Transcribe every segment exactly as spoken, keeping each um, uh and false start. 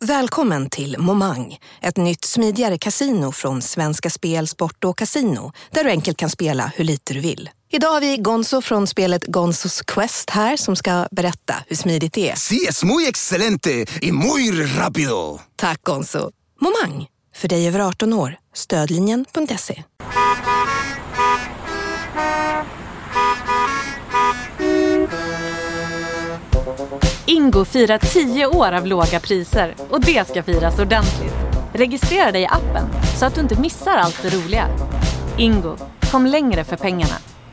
Välkommen till Momang, ett nytt smidigare kasino från Svenska Spel, Sport och Casino, där du enkelt kan spela hur lite du vill. Idag har vi Gonzo från spelet Gonzos Quest här som ska berätta hur smidigt det är. Sí, es muy excelente y muy rápido. Tack Gonzo. Momang, för dig över arton år. Stödlinjen punkt se. Ingo firar tio år av låga priser och det ska firas ordentligt. Registrera dig i appen så att du inte missar allt det roliga. Ingo, kom längre för pengarna.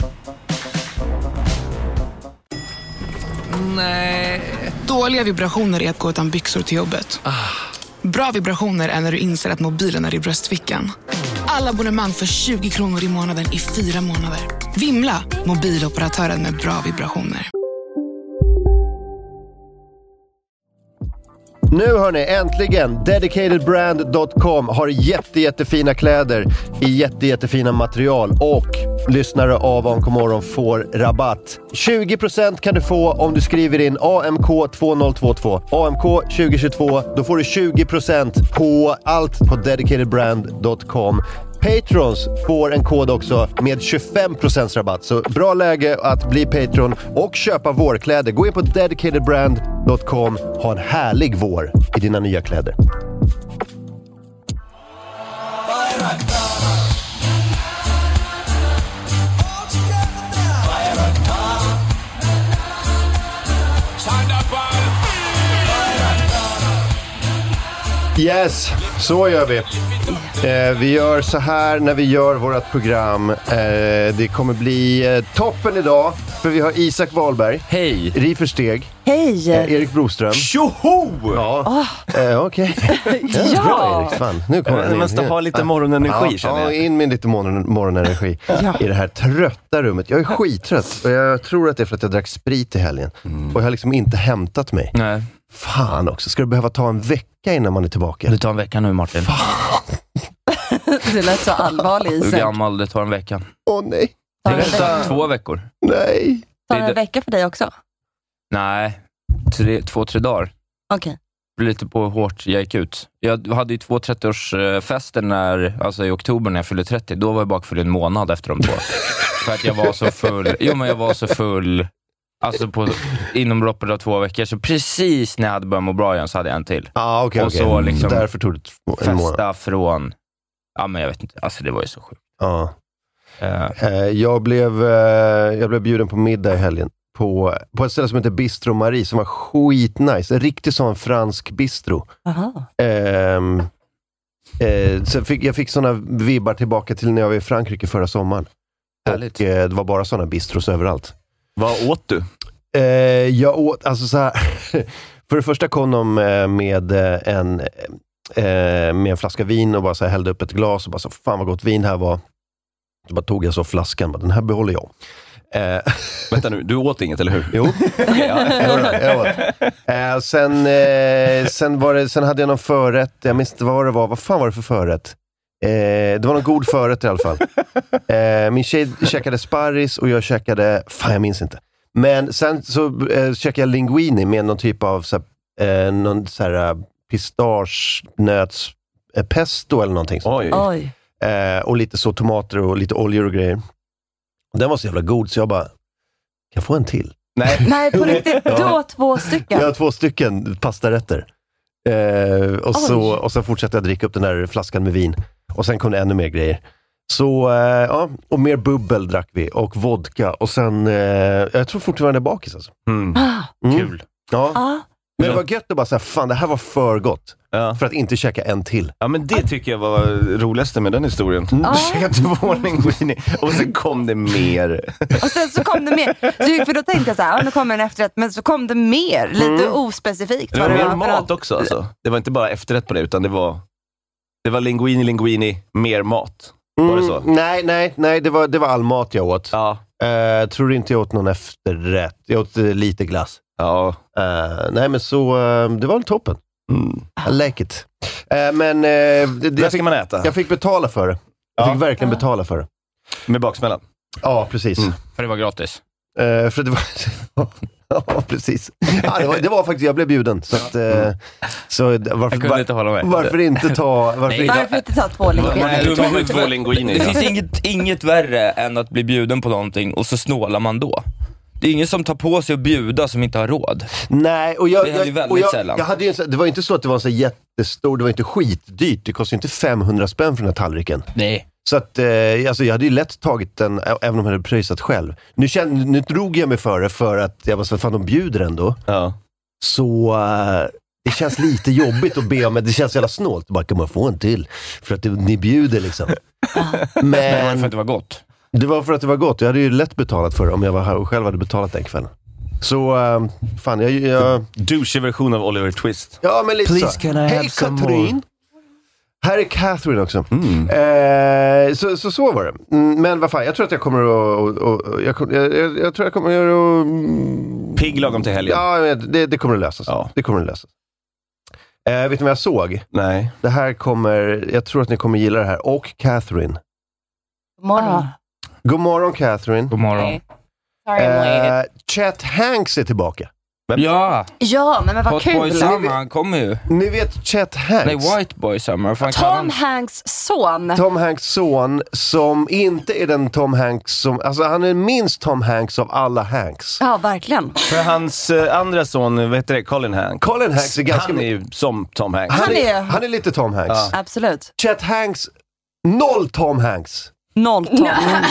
Nej. Dåliga vibrationer är att gå utan byxor till jobbet. Ah. Bra vibrationer är när du inser att mobilen är i bröstfickan. Alla abonnemang för tjugo kronor i månaden i fyra månader. Vimla, mobiloperatören med bra vibrationer. Nu hör ni, äntligen dedicated brand dot com har jätte, jättefina kläder i jätte, jättefina material och lyssnare av Ankom Morgon får rabatt. tjugo procent kan du få om du skriver in A M K två noll två två. A M K tjugo tjugotvå, då får du tjugo procent på allt på dedicated brand dot com. Patrons får en kod också med tjugofem procent rabatt. Så bra läge att bli Patreon och köpa vårkläder. Gå in på dedicated brand dot com. Ha en härlig vår i dina nya kläder. Yes, så gör vi. Eh, vi gör så här när vi gör vårt program. Eh, det kommer bli eh, toppen idag. För vi har Isak Wahlberg. Hej. Rifer Steg. Hej. Eh, Erik Broström. Tjoho! Ja, oh. eh, okej. Okay. Ja, bra Erik. Fan. Nu kommer man måste ha lite morgonenergi, ja, känner jag. Ja, in med lite morgon, morgonenergi ja. I det här trötta rummet. Jag är skittrött. Och jag tror att det är för att jag drack sprit i helgen. Mm. Och jag har liksom inte hämtat mig. Nej. Fan också. Ska du behöva ta en vecka innan man är tillbaka? Det tar en vecka nu, Martin. Fan. Du lät så allvarlig. Hur gammal, det tar en vecka. Åh oh, nej. Det är två veckor. Nej. Tar det en vecka för dig också? Nej, tre, två, tre dagar. Okej. Okay. Lite på hårt jag gick ut. Jag hade ju två trettioårsfester när, alltså i oktober när jag fyllde trettio. Då var jag bakfull en månad efter de två. För att jag var så full. Jo, men jag var så full. Alltså på, inom loppet av två veckor. Så precis när jag hade börjat må bra igen så hade jag en till. Ah, okay, och okay. så liksom därför tog det en festa månad. Från, ja men jag vet inte, alltså det var ju så sjukt. Ja. Uh. Uh, jag, blev, uh, jag blev bjuden på middag i helgen. På, på ett ställe som heter Bistro Marie som var skitnice. En riktig sån fransk bistro. Aha. Uh, uh, så fick, jag fick såna vibbar tillbaka till när jag var i Frankrike förra sommaren. Härligt. Och uh, det var bara såna bistros överallt. Vad åt du? Uh, jag åt, alltså så här, för det första kom de med en, uh, med en flaska vin och bara så här hällde upp ett glas och bara så, fan vad gott vin här var. Så bara tog jag så flaskan, den här behåller jag. Uh, Vänta nu, du åt inget, eller hur? Jo, okay, ja, jag, jag åt. Uh, sen, uh, sen, var det, sen hade jag någon förrätt, jag minns inte vad det var, vad fan var det för förrätt? Uh, det var någon god förrätt i alla fall. Uh, min tjej käkade sparris och jag käkade, fan jag minns inte. Men sen så uh, käkade jag linguini med någon typ av så här, uh, någon så här uh, pistagenöts uh, pesto eller någonting sånt. Oj. Oj. Uh, och lite så tomater och lite oljor och grejer. Den var så jävla god så jag bara, kan jag få en till? Nej, Nej på riktigt, du har två stycken. Jag har två stycken pastarätter. Uh, och, så, och sen fortsatte jag dricka upp den där flaskan med vin. Och sen kom det ännu mer grejer. Så, uh, ja, och mer bubbel drack vi. Och vodka. Och sen, uh, jag tror fortfarande bakis alltså. Mm. Mm. Kul. Ja. Ah. Men det var gött att bara säga, fan det här var för gott. Ja. För att inte käka en till. Ja, men det tycker jag var roligaste med den historien. Mm. Ah. Käkade två linguini och sen kom det mer. Och sen så kom det mer. Så, för då tänkte jag så här, ja, nu kommer en efterrätt. Men så kom det mer, lite mm. ospecifikt. Det var det mer var mat allt. också alltså. Det var inte bara efterrätt på det, utan det var Det var linguini, linguini, mer mat. Var det så? Mm, nej, nej, nej det, var, det var all mat jag åt. Ja. Uh, tror inte jag åt någon efterrätt. Jag åt uh, lite glass. Ja. Uh, nej, men så, uh, det var väl toppen. Mm. I like it. Uh, men... Uh, det, det fick man äta. Jag fick betala för det. Jag ja. fick verkligen betala för det. Med baksmällan? Ja, precis. Mm. För det var gratis? Uh, för det var... Ja, precis. Ja, det, var, det var faktiskt, jag blev bjuden. Så, att, eh, så varför, Jag kunde inte hålla med. Varför inte ta... Varför Nej, inte, Varför inte ta två linguini? Nej, du tar med två linguini. Det finns inget, inget värre än att bli bjuden på någonting och så snålar man då. Det är ingen som tar på sig att bjuda som inte har råd. Nej, och jag, Det händer ju jag, väldigt och jag, sällan. jag hade ju, en sån- det var inte så att det var så jättestor, det var inte skitdyrt. Det kostade inte femhundra spänn för den här tallriken. Nej. Så att, eh, alltså jag hade ju lätt tagit den, ä- även om jag hade pröjsat själv. Nu, kände, nu drog jag mig för det för att jag var så fan, de bjuder ändå. Ja. Så eh, det känns lite jobbigt att be om, men det känns jävla snålt. Bara, kan man få en till? För att det, ni bjuder liksom. Men det var Men för att det var gott. det var för att det var gott. Jag hade ju lätt betalat för det om jag var här och själv hade betalat den kvällen. Så, eh, fan, jag... jag Douchig version av Oliver Twist. ja, men lite Please, så. can I Hej have some Katrin! Här är Catherine också. Mm. Eh, så, så så var det. Mm, men vad fan, jag tror att jag kommer att... Och, och, jag, kom- jag, jag, jag tror jag kommer att... Mm, Pigg lagom till helgen. ja, men det, det kommer att lösas. Ja. Det kommer att lösas. Eh, vet ni vad jag såg? Nej. Det här kommer... Jag tror att ni kommer gilla det här. Och Catherine. Morgon. God morgon, Catherine. God morgon. Hey. Sorry I'm late. Eh, Chet Hanks är tillbaka. Ja, Ja, men, men vad Hot Boy kul. Summer, han kommer ju. Ni vet Chet Hanks? Nej, White Boy Summer. Vad fan kallar Tom han? Hanks son. Tom Hanks son, som inte är den Tom Hanks som... Alltså han är minst Tom Hanks av alla Hanks. Ja, verkligen. För hans eh, andra son, vad heter det? Colin Hanks. Colin Hanks är ganska... Han är ju som Tom Hanks. han, Han är, är- han är lite Tom Hanks. Ja. Absolut. Chet Hanks, noll Tom Hanks. Noll Tom.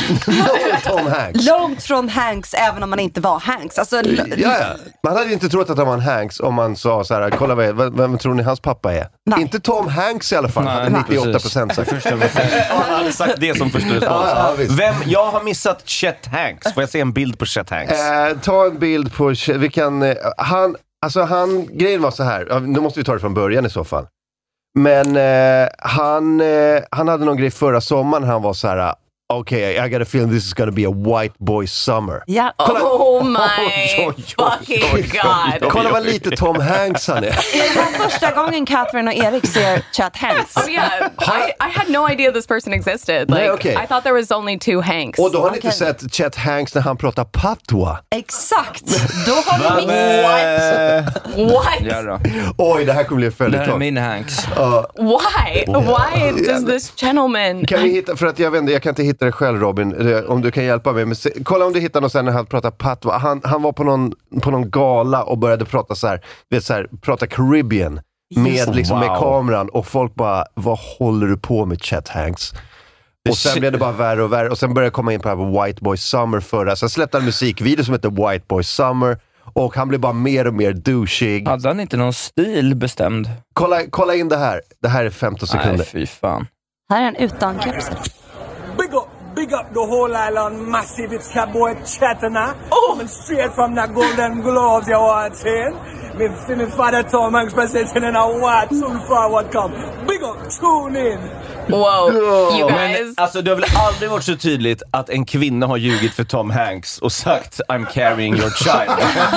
Noll Tom Hanks. Långt från Hanks, även om man inte var Hanks. Alltså, l- Ja, ja. Man hade inte trott att han var en Hanks om man sa så här: kolla vad, vem, vem tror ni hans pappa är? Nej. Inte Tom Hanks i alla fall, Nej, hade nittioåtta procent sagt. Första vad säger. Ja, han hade sagt det som första respons. Ja, ja, visst. Vem? Jag har missat Chet Hanks. Får jag se en bild på Chet Hanks? Eh, ta en bild på, vi kan, eh, han, alltså han, grejen var så här, ja, nu måste vi ta det från början i så fall. Men eh, han, eh, han hade någon grej förra sommaren, han var så här: okej, okay, I got a feeling this is gonna be a white boy summer. ja. Oh my Oj, oj, oj, fucking oj, oj, god. oj. Kolla vad lite Tom Hanks han är. Är det här första gången Catherine och Erik ser Chet Hanks? Oh yeah, I, I had no idea this person existed. Like, Yeah, okay. I thought there was only two Hanks. Och då har ni inte Okej. sett Chet Hanks när han pratar patwa. Exakt. Då har ni Men, missat. eh, What? Ja då. Oj, det här kommer bli en Det här är följetong. min Hanks. Why? Why does this gentleman? Kan vi hitta, för att jag vet inte, jag kan inte hitta det själv Robin, eh, om du kan hjälpa mig. Men se, kolla om du hittar något sen när han pratar patwa. Han, han var på någon, på någon gala och började prata så här, vet så här, prata Caribbean med, liksom, med Wow. kameran och folk bara, vad håller du på med Chet Hanks? Och sen blev det bara värre och värre och sen började jag komma in på det här på White Boy Summer förra. Sen släppte han en musikvideo som heter White Boy Summer och han blev bara mer och mer douchig. Hade han inte någon stil bestämd? Kolla, kolla in det här. Det här är femton sekunder. Nej, fy fan. Här är en utan kepsen. Big up, big up the whole island massive. It's your boy Chetana. Coming straight from the Golden Globes, you want saying? Me see me father Tom Hanks presenting in a what soon forward come. Big up, tune in. Whoa, you men guys. alltså, det har väl aldrig varit så tydligt att en kvinna har ljugit för Tom Hanks och sagt I'm carrying your child.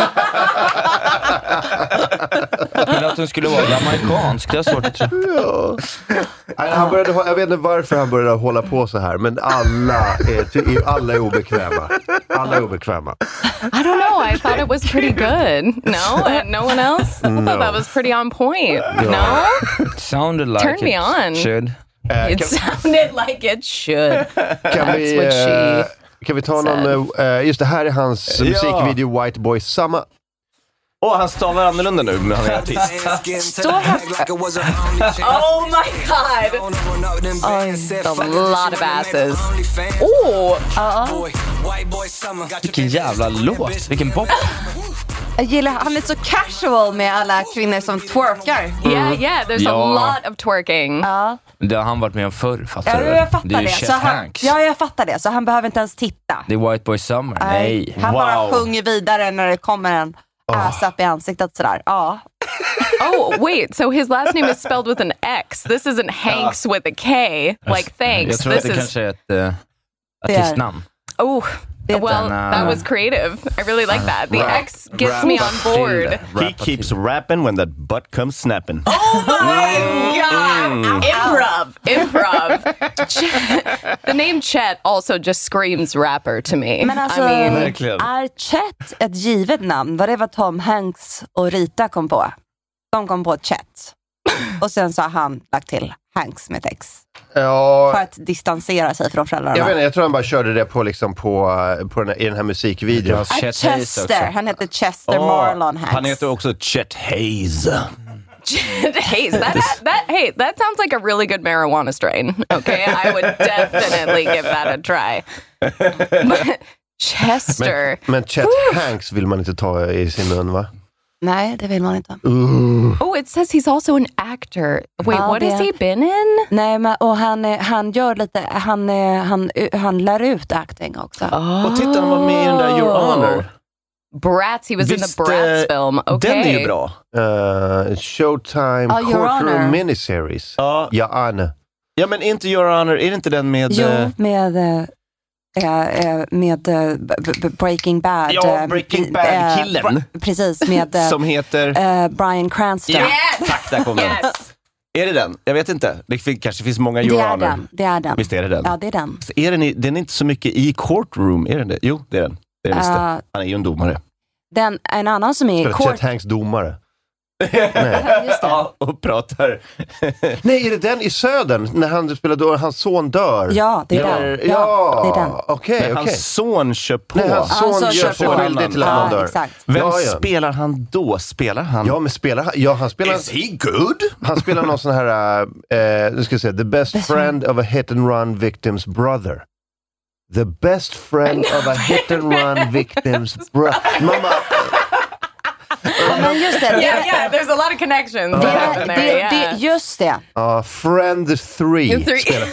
Men att hon skulle vara amerikansk, det är svårt att tro. Ja. Nej, han började, hå- jag vet inte varför han började hålla på så här, men alla är, ty- alla är obekväma. Alla är obekväma. I don't know. I thought it was pretty good. No, Uh, no one else. I thought that was pretty on point. No, It sounded like Turn it me on. should. Eh, it kan, sounded like it should. kan, That's vi, what she eh, kan vi ta någon, eh, just det här är hans Ja. musikvideo White Boy Summer. Och han stavar annorlunda nu, men han är artist. Så högt. Oh my god! A lot of asses. Oh, Vilken jävla låt, vilken pop. Jag gillar, han är så casual med alla kvinnor som twerkar. yeah, yeah. There's Ja. a lot of twerking. Ja, Det har han varit med om förr, fattar ja du? jag fattar det är det. ju Så Chet han, Hanks. ja, jag fattar det. Så han behöver inte ens titta. Det är White Boy Summer. Nej. Han bara Wow. sjunger vidare när det kommer en ass upp i ansiktet sådär. Ja. Oh, wait. So his last name is spelled with an X. This isn't Hanks with a K. Like, Jag thanks. tror att This det is. kanske är ett uh, Det är- artistnamn. Oh, Well, that was creative. I really like that. The Rap. X gets Rap. me on board. He keeps rapping when that butt comes snapping. Oh my god! Improv, improv. Ch- the name Chet also just screams rapper to me. Men alltså, I mean, är Chet ett givet namn? Var det vad Tom Hanks och Rita kom på? De kom på Chet. Och sen så har han lagt till Hanks med ett X. Ja. För att distansera sig från föräldrarna. Jag vet inte, jag tror han bara körde det på, liksom på, på den här, i den här musikvideon. Ah, Chester, han heter Chester Oh, Marlon Hanks. Han heter också Chet Hayes. Chet Hayes. That, that, that, hey, that sounds like a really good marijuana strain. Okay, I would definitely give that a try. But Chester. Men, men Chet Hanks vill man inte ta i sin mun, va? Nej, det vill man inte. Uh. Oh, it says he's also an actor. Wait, Ja, what det- has he been in? Nej, men, och han, är- han gör lite, han, är- han, han lär ut acting också. Och titta, han var med i den där Your Honor. Bratz, he was in Visst, the Bratz eh, film. Okay. Den är ju bra. Uh, Showtime Ja, Your Honor. Courtroom Miniseries. Ja. Ja, Anne. Ja, men inte Your Honor, är det inte den med... Jo, eh, med, eh, eh, med eh, b- b- Breaking Bad. Ja, eh, Breaking eh, Bad-killen. bra- Precis, med eh, som heter... eh, Bryan Cranston. Ja, tack, där kom den. Yes. Är det den? Jag vet inte. Det fin- kanske finns många Det Your är Honor. den, det är den. Visst är det den? Ja, det är den. Är den, i, den är inte så mycket i courtroom, är den det? Jo, det är den. Det är den visst det. Uh, Han är ju en domare. Den, en annan som är i Spelar court... Chet Hanks domare. Ja, just det. Ja, och pratar. Nej, är det den i Södern? När han spelar då hans son dör? Ja, det är Ja, den. ja, Ja, det är den. okej, Men okej. hans son kör på. Nej, hans son Hans son gör kör sig på. skyldig till att Ja, han dör. exakt. Vem Ja, ja. spelar han då? Spelar han? Ja, men spelar han? Ja, han spelar... Is he good? Han spelar någon sån här, uh, nu ska jag säga, the best, Best friend of a hit and run victim's brother. The best friend of a hit and run victim's brother. Mamma, Ja, men just det. det, Yeah, yeah. There's a lot of connections det, that det, happen det, there. det, Yeah. just det. uh, friend three. Three. spelar.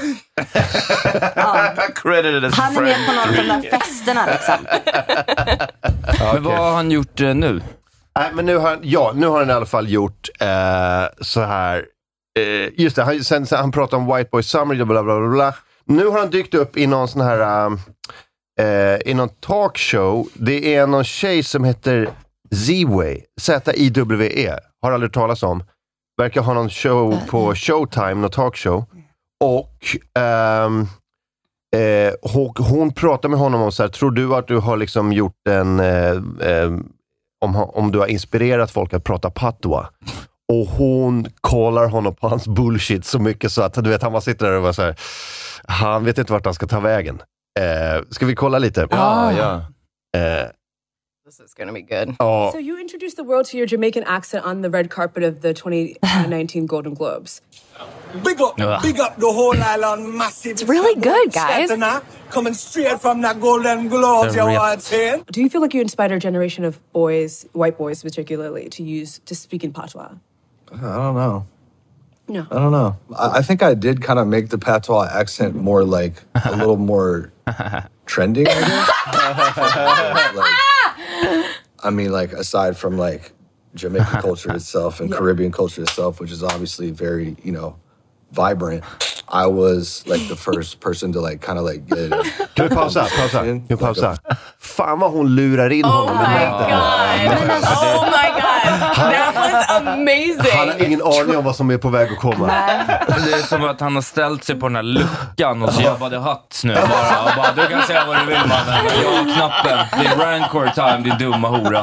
Credited as Han är friend med på någon av de där festerna liksom. Men vad har han gjort eh, nu? Nej, men nu har han, ja, nu har han i alla fall gjort eh, så här. Eh, just det, han, sen, sen, han pratar om White Boy Summer, bla bla bla bla, bla. Nu har han dykt upp i någon sån här eh, i någon talkshow. Det är någon tjej som heter Z-Way, Z I W E. Har aldrig talas om. Verkar ha någon show på Showtime, någon talkshow. Och ehm, eh, hon, hon pratar med honom om så här, tror du att du har liksom gjort en eh, eh, om, om du har inspirerat folk att prata patwa? Och hon kollar honom på hans bullshit så mycket så att du vet, han bara sitter där och bara så här, han vet inte vart han ska ta vägen. Eh, ska vi kolla lite? Ja, ja. Eh, This is going to be good. ja. So you introduced the world to your Jamaican accent on the red carpet of the twenty nineteen Golden Globes. Big up, big up the whole island, massive. It's really good, guys. Scatana, coming straight from the Golden Globes, you know what I'm saying? Do you feel like you inspired a generation of boys, white boys particularly, to use to speak in patois? I don't know. No. I don't know. I, I think I did kind of make the patois accent more like a little more trending, I guess. Like, I mean, like, aside from like Jamaican culture itself and Yeah. Caribbean culture itself, which is obviously very, you know, vibrant, I was like the first person to like kind of like get it. Kan vi pausa? Pausa. Kan vi pausa? Fan vad hon lurar in Oh honom. my god! Oh my god! That was Han amazing! har ingen aning om vad som är på väg att komma. Det är som att han har ställt sig på den här luckan och så Jabba the Hutt nu bara. Och bara, du kan säga vad du vill mannen. Jag har knappen. Det är rancor time, din dumma hora.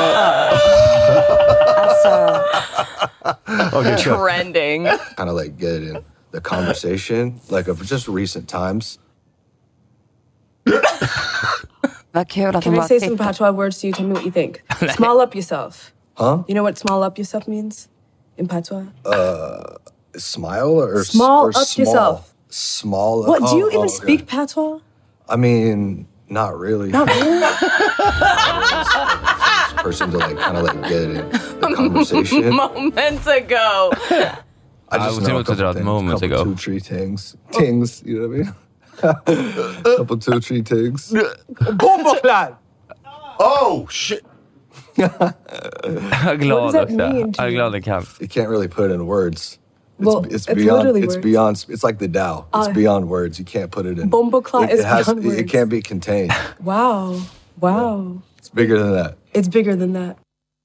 Alltså, Okay, kör. Trending. Kind of like get it in the conversation, like of just recent times. vad kul att Can hon I bara say some tittar. patois words to you? Tell me what you think. Small up yourself. Huh? You know what small up yourself means in patois? Smile or s- Small or up small? yourself. Small. What? Do you oh, even oh, okay. speak patois? I mean, not really. Not really. First person to like kind of like get it in the conversation. Moments ago. I just I know a was couple that things, moments couple ago. two, three things, tings. You know what I mean? couple two, three tings. Bomboclad! Oh shit! Jag är glad What does that också. mean to Jag är you? glad jag kan. You can't really put it in words. Well, it's, it's it's beyond. literally It's words. beyond. It's like the Tao. It's Uh, beyond words. You can't put it in. Bomboclat it, is it has. beyond It, it words. can't be contained. Wow. Wow. It's bigger than that. It's bigger than that.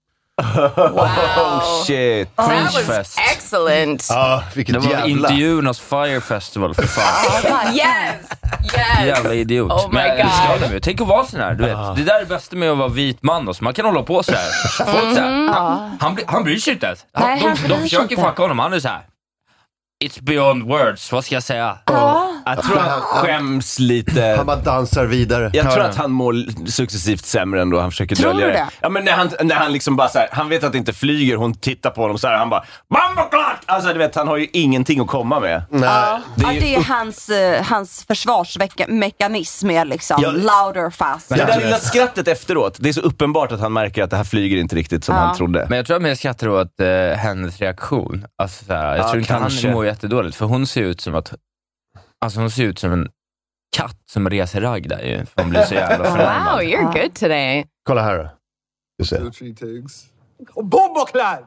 Oh shit. That was excellent. Ja, vilket Det var jävla... intervjuernas Fire Festival, för fan. Yes. Yes. Jävla idiot. Oh my Men jag älskar God. honom. Tänk att vara sån här, du vet. Det där är det bästa med att vara vit man då, så man kan hålla på så här. Folk så här, han, han, bry- han bryr sig inte ens. Han, Nej, han de, bryr de sig försöker inte. fucka honom, han är så här. It's beyond words, vad ska jag säga? Jag tror han skäms lite. Han bara dansar vidare. Jag tror att han mår successivt sämre ändå. Han försöker Tror dölja du det. det? Ja, men när han, när han liksom bara så här, han vet att det inte flyger, hon tittar på honom så här, han bara Bomboclat! Alltså du vet, han har ju ingenting att komma med. Nej. Ja, Det det är är, ju det är hans, eh, hans försvarsmekanism är liksom Ja. louder, faster. Det där lilla skrattet efteråt, det är så uppenbart att han märker att det här flyger inte riktigt som Ja. han trodde. Men jag tror att jag skrattar åt eh, hennes reaktion. Alltså, så här, jag Ja, tror inte kanske. han mår jättedåligt, för hon ser ut som att alltså hon ser ut som en katt som reser ragg där ju. För hon blir så jävla förnärmad. Wow, you're good today. Kolla här då. Du ser. Two, three tigs. Bomboclat!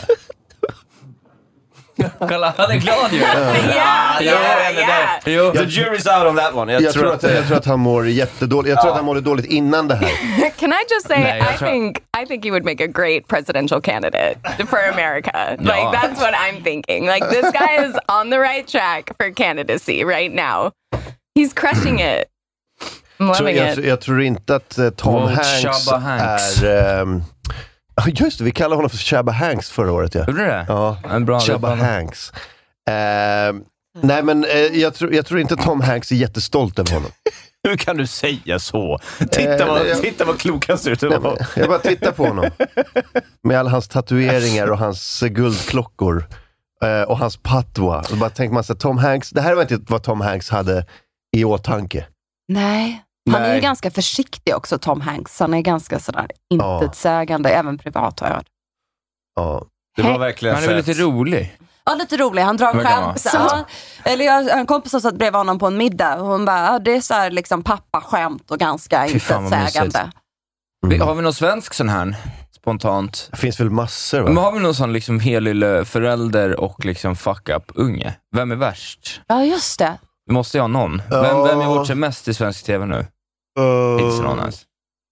Kolla, han är glad ju. Yeah, yeah, yeah. Jo. The jury's out on that one. Jag, Jag tror tror, att, att, jag tror att han mår jättedåligt. Jag tror att han mådde dåligt innan det här. Can I just say, Nej, jag I tror- think I think he would make a great presidential candidate for America. Like that's what I'm thinking. Like this guy is on the right track for candidacy right now. He's crushing it. I'm Så loving jag, it. jag tror inte att eh, Tom Wow, Hanks, Shabba Hanks. är... ehm, ja, just det, vi kallade honom för Shabba Hanks förra året. Ja. Gjorde du det? Ja, En bra Shabba rätt. Hanks. Ehm, nej, men eh, jag, tror, jag tror inte Tom Hanks är jättestolt över honom. hur kan du säga så? Titta Eh, vad, jag- titta vad klok han ser ut. Nej, men jag bara tittar på honom. Med alla hans tatueringar och hans eh, guldklockor. eh, Och hans patwa. Och bara tänker man sig, Tom Hanks, det här var inte vad Tom Hanks hade i åtanke. Nej. Han är ju Nej. ganska försiktig också, Tom Hanks. Han är ganska sådär intetsägande, även privat har jag hört. Ja. Det var verkligen Han är väl fett. lite rolig. Ja, lite rolig. Han drar Vad kan man? skämt. Ja. Eller jag har en kompis som satt bredvid honom på en middag och hon bara, ja, det är så här liksom pappa-skämt och ganska Fy fan, vad intetsägande. Vi- Har vi någon svensk sån här? Spontant. Det finns väl massor, va? Men har vi någon sån liksom helylle förälder och liksom fuck up unge? Vem är värst? Ja, just det. Vi måste ju ha någon. Ja. Vem, vem är bort sig mest i svensk tv nu? Finns det någon ens?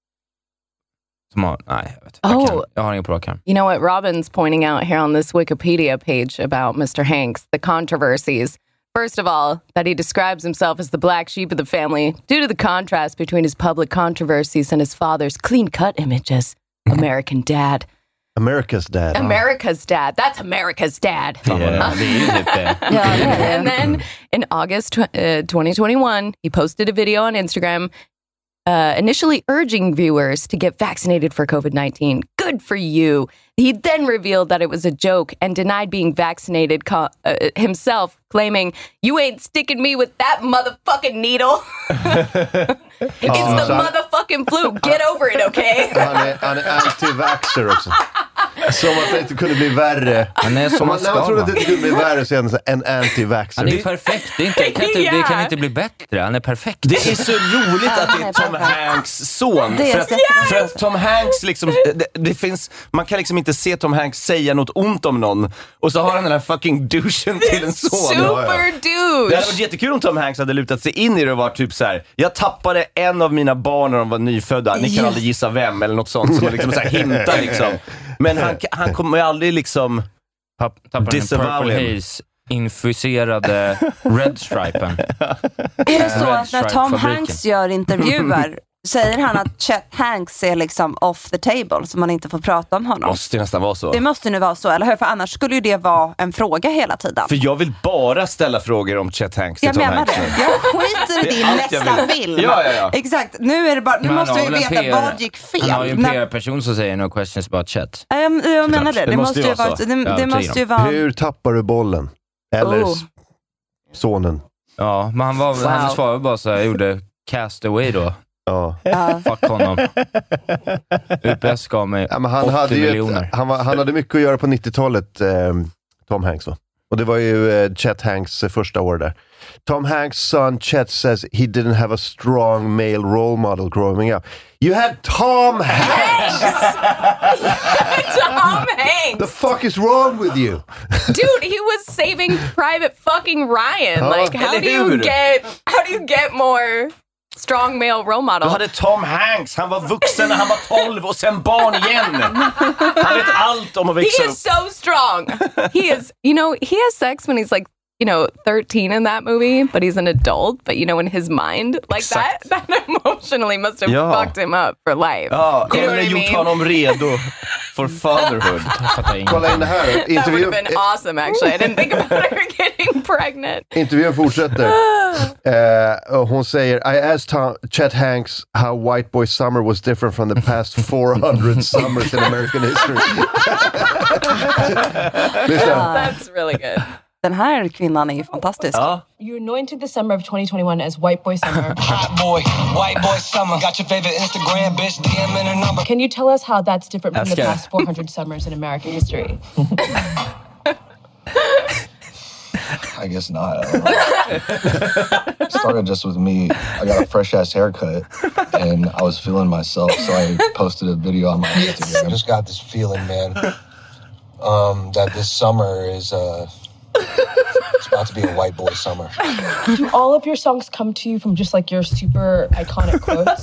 Som har, nej, jag vet inte. Jag, kan, Oh. jag har ingen på rak arm. You know what Robin's pointing out here on this Wikipedia page about Mister Hanks, the controversies. First of all, that he describes himself as the black sheep of the family due to the contrast between his public controversies and his father's clean-cut image as American dad. America's Dad. America's dad. That's America's dad. Fan, vad det- det är ju typ det. Ja, det är det. And then in August tw- uh, twenty twenty-one, he posted a video on Instagram uh, initially urging viewers to get vaccinated for COVID nineteen. Good for you. He then revealed that it was a joke and denied being vaccinated co- uh, himself, claiming, "You ain't sticking me with that motherfucking needle." It's Ja, the så han- motherfucking flu. Get over it, okay? Han är, han är anti-vaxxer också. Som att det inte kunde bli värre. Han är som Om man man, när man ska trodde att det vara. inte kunde bli värre så är han så en anti-vaxxer. Han är ju perfekt. Det, är inte, kan inte, det kan inte bli bättre. Han är perfekt. Det är så roligt att det är han är Tom perfekt. Hanks son. Det är För att, jättebra. för att Tom Hanks liksom, det, det finns, man kan liksom inte se Tom Hanks säga något ont om någon. Och så har han den här fucking douchen till en son. Super Det hade douche. varit jättekul om Tom Hanks hade lutat sig in i det och varit typ så här: jag tappade en av mina barn när de var nyfödda. Ni kan aldrig gissa vem eller något sånt. Som man liksom så här hintar liksom. Men han, han kommer ju aldrig liksom... Tapp, tappar den Disavow Purple him. Haze infuserade Red Stripen. Är det så Red att när Tom Stripe-fabriken. Hanks gör intervjuer säger han att Chet Hanks är liksom off the table så man inte får prata om honom? Måste det nästan vara så. Det måste nu vara så, eller hur? För annars skulle ju det vara en fråga hela tiden. För jag vill bara ställa frågor om Chet Hanks till Jag Tom menar Hanks. det. Jag skiter i Det är din allt jag nästa vill. film. Ja, ja, ja. Exakt. Nu är det bara, nu Men han måste har vi väl en veta P R vad gick fel. Han har ju en När- P R-person som säger no questions about Chet. Ja, jag, jag menar det. Det, Det måste måste ju ju vara vara, så. det, Ja, det måste ju vara... Hur tappar du bollen? Eller Oh. s- sonen? Ja, men han, var, Wow. han svarade bara så här, jag gjorde Castaway då. Ja. Ja. Fuck honom. U P S gav mig Ja, men han, åttio hade ju miljoner. ett, han, var, han hade mycket att göra på nittiotalet, eh, Tom Hanks. Va? Och det var ju uh, Chet Hanks uh, första år där. Tom Hanks' son Chet says he didn't have a strong male role model growing up. You had Tom Hanks! Tom Hanks! The fuck is wrong with you? Dude, he was saving Private fucking Ryan. Ja, like, how do you hur? get, how do you get more strong male role model? Du hade Tom Hanks, han var vuxen när han var tolv och sen barn igen. Han vet allt om att växa He upp. is so strong. He is, you know, he has sex when he's like, you know, thirteen in that movie, but he's an adult. But, you know, in his mind, like that, that emotionally must have Ja. fucked him up for life. Ja, You know kolla, what det I gjort mean? honom redo for fatherhood. Kolla in det här. That would Intervju, have been awesome, actually. I didn't think about her getting pregnant. intervjun fortsätter. Uh, och hon säger, I asked Tom, Chet Hanks how White Boy Summer was different from the past four hundred summers in American history. Lyssna. That's really good. Den här kvinnan är ju fantastisk. Ja. You anointed the summer of twenty twenty-one as White Boy Summer. Hot boy, white boy summer. Got your favorite Instagram bitch, D M in her number. Can you tell us how that's different from the Ask her. past four hundred summers in American history? I guess not. I don't know. It started just with me. I got a fresh ass haircut and I was feeling myself, so I posted a video on my Instagram. I just got this feeling, man, um, that this summer is uh, it's about to be a white boy summer. Do all of your songs come to you from just like your super iconic quotes?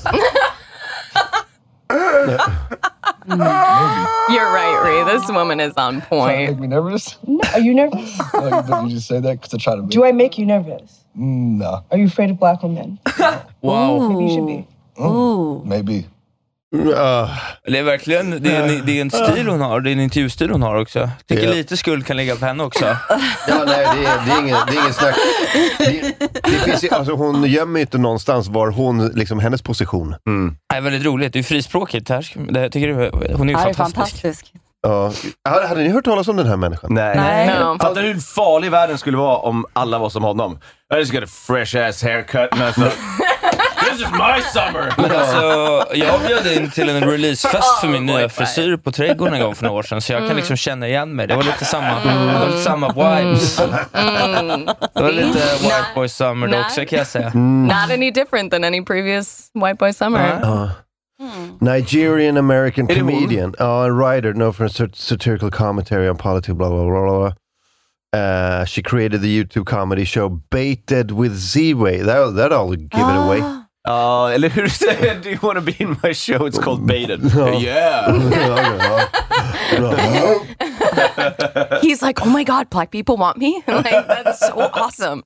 You're right, Ree. This woman is on Trying to point. make me nervous? No, are you nervous? No, did you just say that because I try to make Do I make you nervous? Mm, no, Are you afraid of black women? Wow. Maybe you should be. maybe. Uh, Det är verkligen, det är, en, det är en stil hon har, det är en intervjustil hon har också. Jag tycker Ja. lite skuld kan ligga på henne också. ja, nej, det är, det är ingen, det är ingen snack. Det, det finns ju, alltså, hon gömmer inte någonstans var hon, liksom hennes position. Mm. Det är väldigt roligt, det är frispråkigt här. Det här tycker du, hon är ju Ja, det är fantastisk. fantastisk. Ja. Hade, hade ni hört talas om den här människan? Nej. Nej. No. Fattar du hur farlig världen skulle vara om alla var som honom? I just got a fresh ass haircut. This is my summer! Men alltså, jag bjöd in till en releasefest för min nya frisyr på Trädgården en gång för några år sedan, så jag kan liksom känna igen mig. Det var lite samma, det var lite samma vibes. Det var lite White Boy Summer då också, kan jag säga. Not any different than any previous White Boy Summer. Ja. Nigerian American Är det hon? comedian. Ja, en writer, known for sat- satirical commentary on politics, blah, blah, blah, blah. Uh, she created the YouTube comedy show Baited with Z-Way. That, that all give it away. Ja, eller hur säger do you want to be in my show? It's called Baited. Yeah! He's like, oh my God, black people want me? Like, that's so awesome.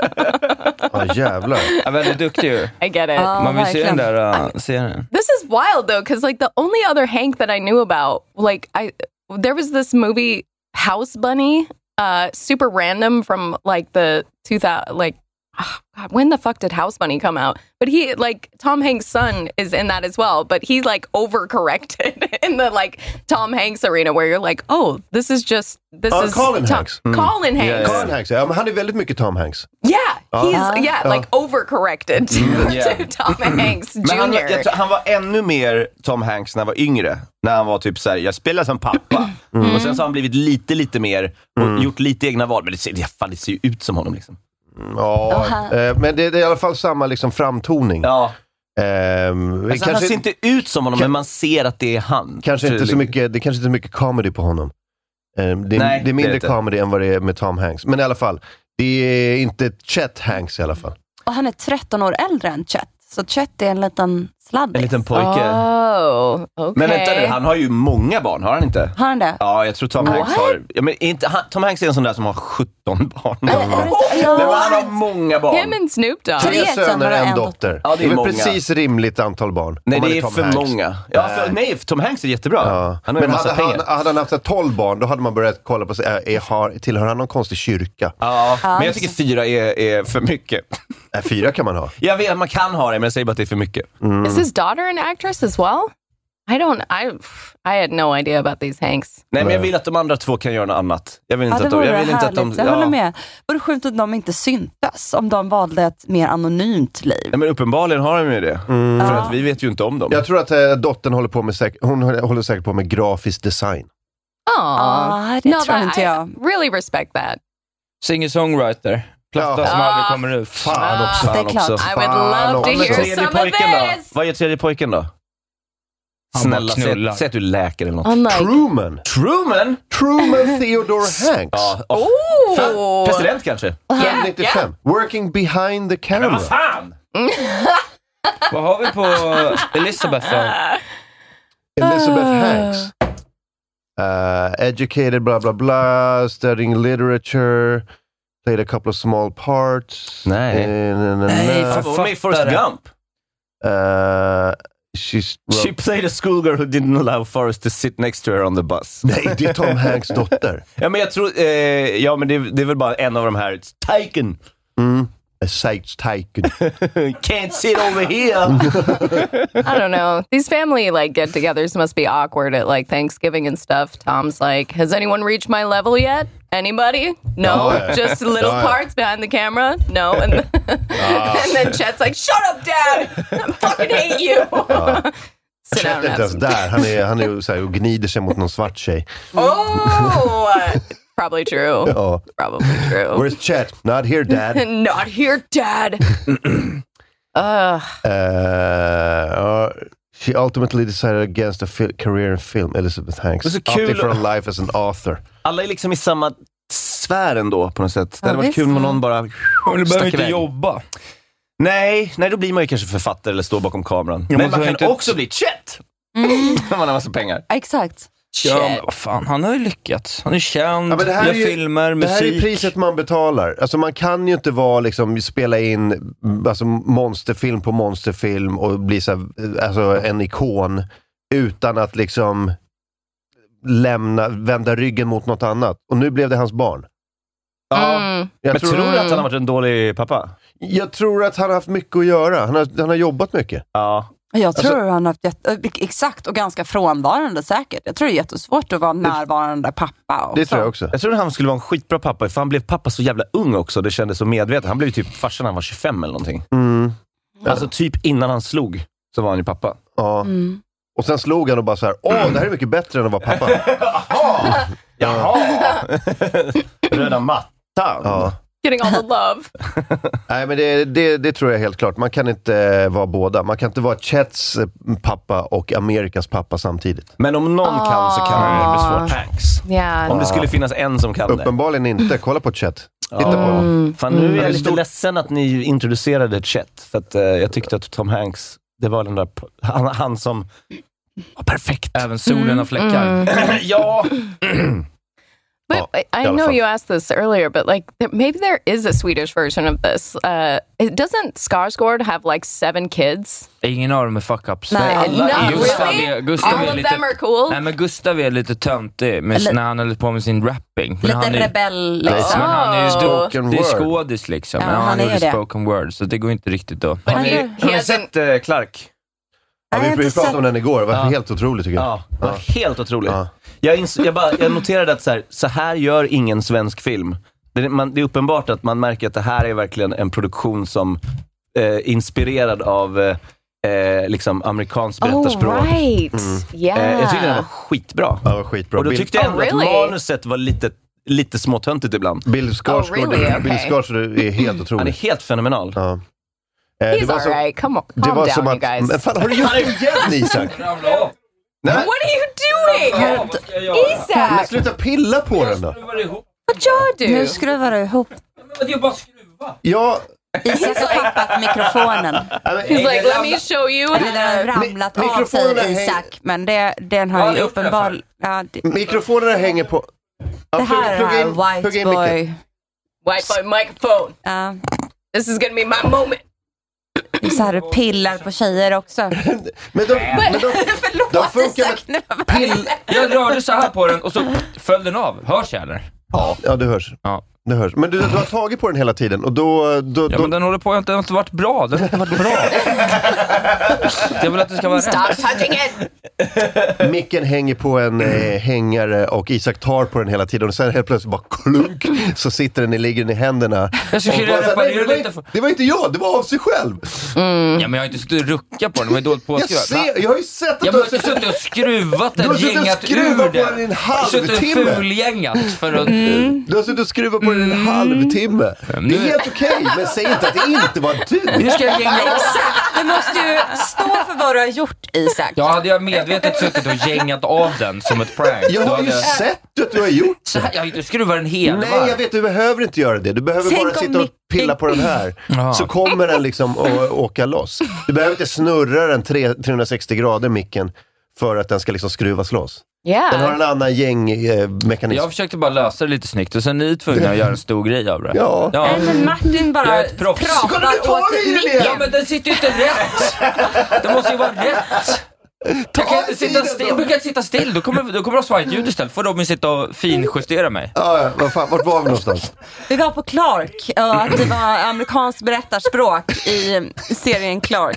Ja, jävlar. Ja, väldigt duktig ju. I get it. Ja, Man vill se den verkligen. där uh, serien. This is wild though, because like the only other Hank that I knew about, like I, there was this movie House Bunny, uh, super random from like the two thousand, like oh, God, when the fuck did House Bunny come out? But he like Tom Hanks' son is in that as well, but he like overcorrected in the like Tom Hanks arena where you're like, oh, this is just this Ja, is Colin Tom- Hanks. Colin Hanks. Colin Hanks, ja, men han är väldigt mycket Tom Hanks. Yeah, he's Ja. yeah Ja. like overcorrected to, Yeah. to Tom Hanks Men han, Junior jag tror, han var ännu mer Tom Hanks när han var yngre. När han var typ såhär, jag spelar som pappa. Och sen så har han blivit lite, lite mer och gjort lite egna val. Men det ser, i alla fall, det ser ju ut som honom liksom. Ja, eh, men det, det är i alla fall samma liksom framtoning. Ja. Ehm, Alltså, han ser inte ut som honom, men man ser att det är han. Kanske inte så Tydligen. mycket, det kanske inte är så mycket comedy på honom. Ehm, det, är, Nej, det är mindre det är det. comedy än vad det är med Tom Hanks. Men i alla fall, det är inte Chet Hanks i alla fall. Och han är tretton år äldre än Chet. Så Chet är en liten sladdis. En liten pojke. Oh, okay. Men vänta nu, han har ju många barn, har han inte? Har han det? Ja, jag tror Tom What? Hanks har... Ja, men inte, han, Tom Hanks är en sån där som har sjutton barn. Är det så? Nej, men han har många barn. Him and Snoop Dogg. Tre Tre söner, söner och en en dotter. Ja, det är väl många. precis rimligt antal barn. Nej, om man det är Tom för Hanks. många. Ja, för, nej, Tom Hanks är jättebra. Ja. Han har ju Men massa hade han, pengar. hade han haft ett tolv barn, då hade man börjat kolla på sig. Är, är, har, tillhör han någon konstig kyrka? Ja, men jag tycker fyra är, är för mycket. Nej, fyra kan man ha. Jag vet, man kan ha det, men jag säger bara att det är för mycket. Is his daughter an actress as well? I don't. I I had no idea about these Hanks. Nej, men jag vill att de andra två kan göra något annat. Jag vill Ja, inte det att de... vore Jag vill inte att härligt. de Jag håller ja. med. Vore sjukt att de inte syntes om de valde ett mer anonymt liv. Nej, men uppenbarligen har de ju det. Mm. För att vi vet ju inte om dem. Jag tror att eh, dottern håller på med, säk- hon håller säkert på med grafisk design. Oh, Ah, det tror inte jag. I really respect that. Singer-songwriter. Platta Ja. som aldrig kommer ut. Fan också. det är Fan klart. också. I would Fan love to också. hear Tredje some of pojken då? this. Vad är tredje pojken då? Han Snälla, bara säg, knullar. säg att du är läkare eller något. I'm like, Truman. Truman? Truman Theodore Hanks. Ja. Oh. oh. President kanske? Yeah, nittiofem. Working behind the Men camera. vad fan? Vad har vi på Elizabeth då? Elizabeth Hanks. Uh, educated, blah, blah, blah. Studying literature. Played a couple of small parts. Nej. Uh, na, na, Nej, na. för- Hon var med i Forrest Gump. Uh, she's... She played a schoolgirl who didn't allow Forrest to sit next to her on the bus. Nej, det är Tom Hanks dotter. Ja, men jag tror... Eh, ja, men det, det är väl bara en av de här. It's taken. Mm. A site's taken. Can't sit over here. I don't know. These family like get-togethers must be awkward at like Thanksgiving and stuff. Tom's like, has anyone reached my level yet? Anybody? No, Oh, yeah. just little Oh, yeah. parts behind the camera. No, and then, and then Chet's like, shut up, Dad! I fucking hate you. Sit down and Inte have ens some. där. Han är, han är så här, och gnider sig mot någon svart tjej. Oh, probably true. Ja. Probably true. Where's Chet? Not here, Dad. Not here, Dad. Ugh. Uh, uh, she ultimately decided against a fi- career in film, Elizabeth Hanks. Det är så Opting kul. for a life as an author. Alla är liksom i samma sfär ändå på något sätt. Det hade Ja, varit visst. kul om någon bara Men du stack behöver inte iväg. jobba. Nej, nej, då blir man ju kanske författare eller står bakom kameran. Ja, men men man så kan inte- också bli Chet. Om man har massa pengar. Exakt. Ja, men vad fan, han har ju lyckats. Han är känd, Ja, men det här gör är ju- filmer, Det här är musik. priset man betalar. Alltså man kan ju inte vara liksom, spela in alltså, monsterfilm på monsterfilm och bli så här, alltså, en ikon utan att liksom lämna, vända ryggen mot något annat. Och nu blev det hans barn. Ja. Mm. Jag Men tror, tror du att han har varit en dålig pappa? jag tror att han har haft mycket att göra. Han har, han har jobbat mycket. Ja. Jag tror Alltså- han har haft jätte, exakt och ganska frånvarande säkert. Jag tror det är jättesvårt att vara närvarande pappa också. Det tror jag också. Jag tror att han skulle vara en skitbra pappa, för han blev pappa så jävla ung också. Det kändes så medvetet. Han blev typ farsan när han var tjugofem eller någonting. Mm. Alltså typ innan han slog så var han ju pappa. Ja. Mm. Och sen slog han och bara så här: åh, det här är mycket bättre än att vara pappa. Jaha! Röda mattan. Ja. Getting all the love. Nej, men det, det, det tror jag helt klart. Man kan inte eh, vara båda. Man kan inte vara Chets eh, pappa och Amerikas pappa samtidigt. Men om någon kan så kan det bli svårt. Hanks. Yeah. Om det skulle finnas en som kan det. Uppenbarligen inte. Kolla på Chet. Titta på Ja. honom. Fan, nu är Han är jag lite stor- ledsen att ni introducerade Chet. För att eh, jag tyckte att Tom Hanks, det var den där, han, han som var perfekt. Även solen har fläckar. Ja! But Ja, I, I i alla know fall. you asked this earlier, but like there, maybe there is a Swedish version of this. Uh, it, doesn't Skarsgård have like seven kids? Ingen av dem är fuck-ups. Nej, Uh, not Gustav really. är, Gustav All är of lite, them are cool. Nej, men Gustav är lite töntig med, Eller- när han håller på med sin rapping. Men Lite han är, rebell Ja, liksom. men han är ju Spoken det är word. skådis liksom. Ja, Ja, han, han är gjorde det. spoken word, så det går inte riktigt då. Har Han ni, är- har he ni hasn't- sett eh, Clark? Ja, Nej, jag har vi vi inte pratade sett- om den igår. Det var Ja. helt otroligt tycker jag. Ja, det var helt otroligt. Ja. Jag, ins- jag, bara, jag noterade att så här, så här gör ingen svensk film. Det, är- man, det är uppenbart att man märker att det här är verkligen en produktion som eh, inspirerad av eh, eh, liksom amerikanskt berättarspråk. Oh, right. Yeah. Eh, jag tyckte den var skitbra. Ja, det var skitbra. Och då Bill, tyckte jag ändå Oh, really? att manuset var lite, lite småtöntigt ibland. Bill Skarsgård, Oh, really? Okay. Bill Skarsgård är helt Han är otrolig. helt fenomenal. Ja. Eh, He's det var all som- right. Come on, Det calm var down, som you att... guys. Men fan, har du gjort det igen, Isak? Nej, What are you doing? men Isak, sluta pilla på den då. what you do? Nu skruvar du ihop. Ja, Isak har tappat mikrofonen. He's like, let me show you. Eller den har ramlat Mi- av mikrofonerna sig, häng- Isak. Men det, den har ju uppenbar... Ja, det, mikrofonerna hänger på... Ja, det här plugga in- är white plugga in micken. boy. White boy microphone. Ja, This is gonna be my moment. det är så här du pillar på tjejer också. Men de, men de, de Förlåt funkar Isak. med nu. pill... Jag rörde så här på den och så föll den av. Hörs jag eller? Ja, ja, det hörs. Ja. Det hörs. Men du, du har tagit på den hela tiden och då... då, Ja, då men den håller på, den har inte varit bra. Den har inte varit bra. Jag vill att det ska vara Stop rätt. touching it. Micken hänger på en eh, hängare och Isak tar på den hela tiden och sen helt plötsligt bara klunk så sitter den, ligger den i händerna. Jag skulle bara, reparera nej, det, var lite inte, det var inte jag, det var av sig själv. Mm. Ja, men jag har inte suttit och ruckat på den, det var ju dåligt påskruvat. Jag, ser, jag har ju sett att jag du har har suttit och skruvat den, gängat ur på den. den i en halvtimme. halvtimme. Suttit och fulgängat för att... Mm. Du har suttit och skruvat på den i en halvtimme. Det är helt okej, okay, men säg inte att det inte var du. Nu ska jag gänga av. Du måste ju stå för vad du har gjort, Isak. Ja, hade jag medvetet suttit och gängat av den som ett prank. Jag har ju hade... sett att du har gjort det. Så här, jag har inte skruvat den hela. Nej, jag vet, du behöver inte göra det. Du behöver Tänk bara sitta och pilla på den här. Ja. Så kommer den liksom att åka loss. Du behöver inte snurra den trehundrasextio grader, micken, för att den ska liksom skruvas loss. Yeah. Den har en annan gängmekanism. Jag försökte bara lösa det lite snyggt och sen är ni tvungna att göra en stor grej av det. Ja. ja. Nej, men Martin bara Jag är ett proffs. pratar åt micken. Ja, men den sitter ju inte rätt. Det måste ju vara rätt. Jag kan inte sitta still, då kan inte sitta still. Då kommer, då kommer det att svara ett ljud istället. Får Robin sitta och finjustera mig. Ja, ja, vad fan, vart var vi någonstans? Vi var på Clark och att det var amerikanskt berättarspråk i serien Clark.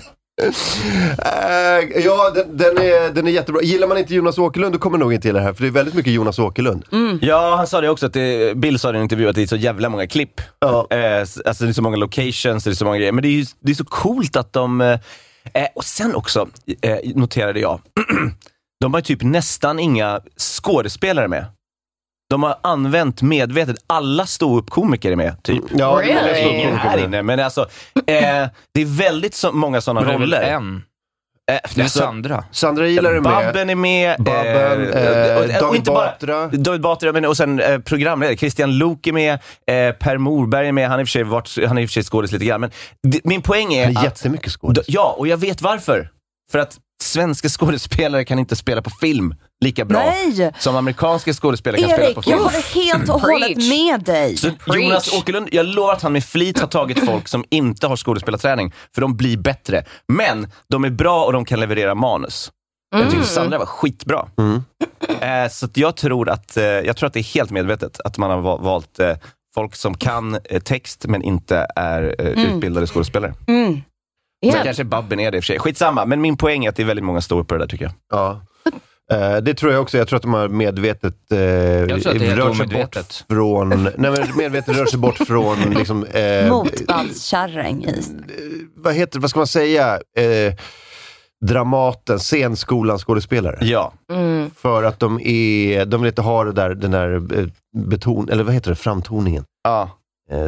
Uh, ja, den, den, är, den är jättebra. Gillar man inte Jonas Åkerlund, då kommer nog inte till det här. För det är väldigt mycket Jonas Åkerlund. Mm. Ja, han sa det också att det, Bill sa i en intervju att det är så jävla många klipp. Ja. Eh, alltså det är så många locations, det är så många grejer. Men det är ju det är så coolt att de... Eh, och sen också, eh, noterade jag, de har ju typ nästan inga skådespelare med. De har använt medvetet, alla ståuppkomiker är med, typ. Ja, Really? det är Ingen här inne, men alltså, eh, det är väldigt så, många sådana roller. En. Eh, Det är alltså, Sandra. Sandra gillar är med. Babben är med. Babben, eh, eh, och, och David inte bara Batra. David Batra, men och sen eh, programledare Christian Luuk är med, eh, Per Morberg är med. Han är i och för sig varit, han är i och för sig skådis lite grann, men d- min poäng är Det är att, jättemycket skådis. ja, och jag vet varför. För att svenska skådespelare kan inte spela på film lika bra Nej. som amerikanska skådespelare kan spela på Erik, film. jag håller helt och hållet Preach. med dig. Så Jonas Åkerlund, jag lovar att han med flit har tagit folk som inte har skådespelarträning, för de blir bättre. Men de är bra och de kan leverera manus. Jag tyckte Sandra var skitbra. Mm. Eh, så att jag tror att eh, jag tror att det är helt medvetet att man har va- valt eh, folk som kan eh, text men inte är eh, utbildade skådespelare. Mm. Sen Yeah. kanske Babben är det i och för sig. Skitsamma, men min poäng är att det är väldigt många står på det där, tycker jag. Ja. Eh, det tror jag också. Jag tror att de har medvetet eh, Jag tror att det är helt rör sig omedvetet. bort från... Nej, men medvetet rör sig bort från liksom... Eh, Motvalskärring i. vad heter vad ska man säga? Eh, Dramaten, scenskolan skådespelare. Ja. Mm. För att de är... De vill inte ha det där, den där eh, beton... Eller vad heter det? Framtoningen. Ja. Eh,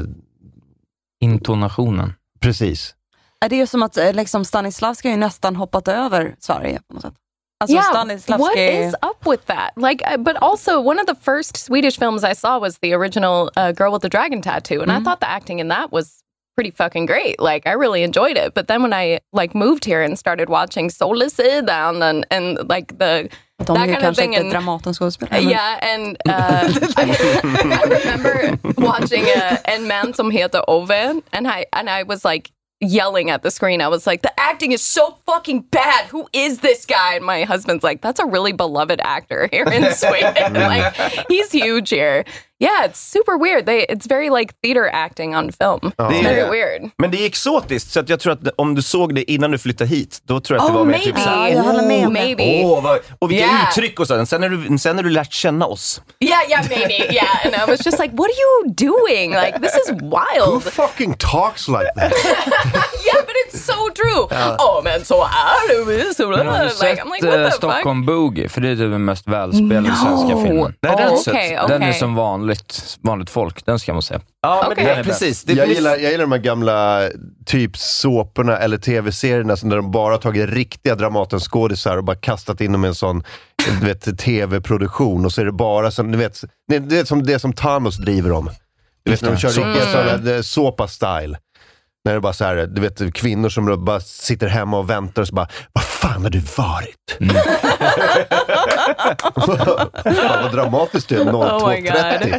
Intonationen. precis. Är det ju som att eh, liksom Stanislavski har ju nästan hoppat över Sverige på något sätt. Alltså Yeah, Stanislavski... what is up with that? Like, uh, but also one of the first Swedish films I saw was the original uh, Girl with the Dragon Tattoo, and I thought the acting in that was pretty fucking great. Like, I really enjoyed it. But then when I like moved here and started watching Solisidan and and like the De that är ju kind of kanske thing, inte and Dramatens skådespelare. men- yeah, and uh, I, I remember watching a, en man som heter Ove, and I and I was like yelling at the screen. I was like, the acting is so fucking bad. Who is this guy? And my husband's like, that's a really beloved actor here in Sweden. Like, he's huge here. Yeah, it's super weird. They, it's very like theater acting on film. It's Det är- very weird. Men det är exotiskt, så att jag tror att om du såg det innan du flyttade hit, då tror jag att det Oh, var mer maybe. typ så här, Ja, jag håller med om det. maybe. Åh, vad, och vilka Yeah. uttryck och så. Sen när du, sen när du lärt känna oss. Yeah, yeah, maybe. Yeah. And I was just like, what are you doing? Like, this is Who wild. fucking talks like that? Yeah, but it's so true. Oh, men så är det. Så Men har du like, sett I'm like, what eh, the fuck? Stockholm Boogie? För det är typ den mest välspelade No. svenska filmen. Nej, det har jag Oh, inte sett. okay, Den är okay. som vanligt, vanligt folk. Den ska man se. Ja, men Okej. det Den är är precis. Det, Jag det- gillar, jag gillar de här gamla typ såporna eller tv-serierna som där de bara tagit riktiga Dramatens skådisar och bara kastat in dem i en sån, du vet, tv-produktion, och så är det bara som, du vet, det, det är som det som Thanos driver om. Du vet när de kör riktiga sådana såpa-style. När det är bara så här, du vet, kvinnor som bara sitter hemma och väntar och så bara, vad fan har du varit? Mm. Fan vad dramatiskt det är, noll två Oh my God. trettio.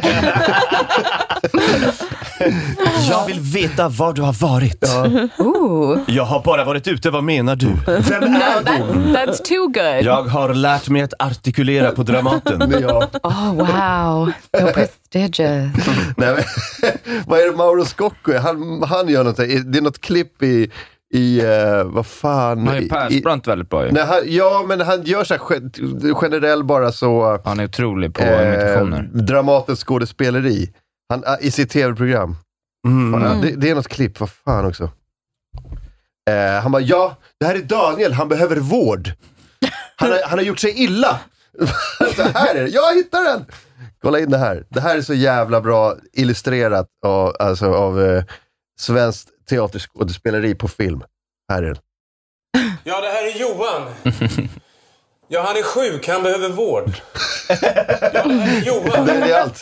Jag vill veta var du har varit. Ooh. Jag har bara varit ute, vad menar du? Vem är That, that's too good. Jag har lärt mig att artikulera på Dramaten. Ja. Oh, wow. So prestigious. Nej, men, vad är det Mauro Scocco? Han, han gör något, det är något klipp i, i uh, vad fan... Han är Persbrandt väldigt bra ju. Nej, han, ja, men han gör så här generell bara så... Han är otrolig på eh, imitationer. Dramatiskt skådespeleri. Han, uh, i sitt tv-program. Mm. Fan, det, det är något klipp, vad fan också. Uh, han bara, ja, det här är Daniel, han behöver vård. Han har, han har gjort sig illa. Så här är det, jag hittar den. Kolla in det här. Det här är så jävla bra illustrerat av, alltså, av uh, svenskt teaterskådespeleri på film. Här är den. Ja, det här är Johan. Ja, han är sjuk, han behöver vård. Ja, det här är Johan. Det, det är allt.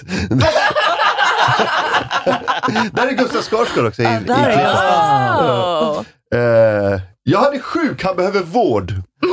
Där är Gustav Skarsgård också. I, ah, där är Gustav. Uh, ja, han är sjuk, han behöver vård.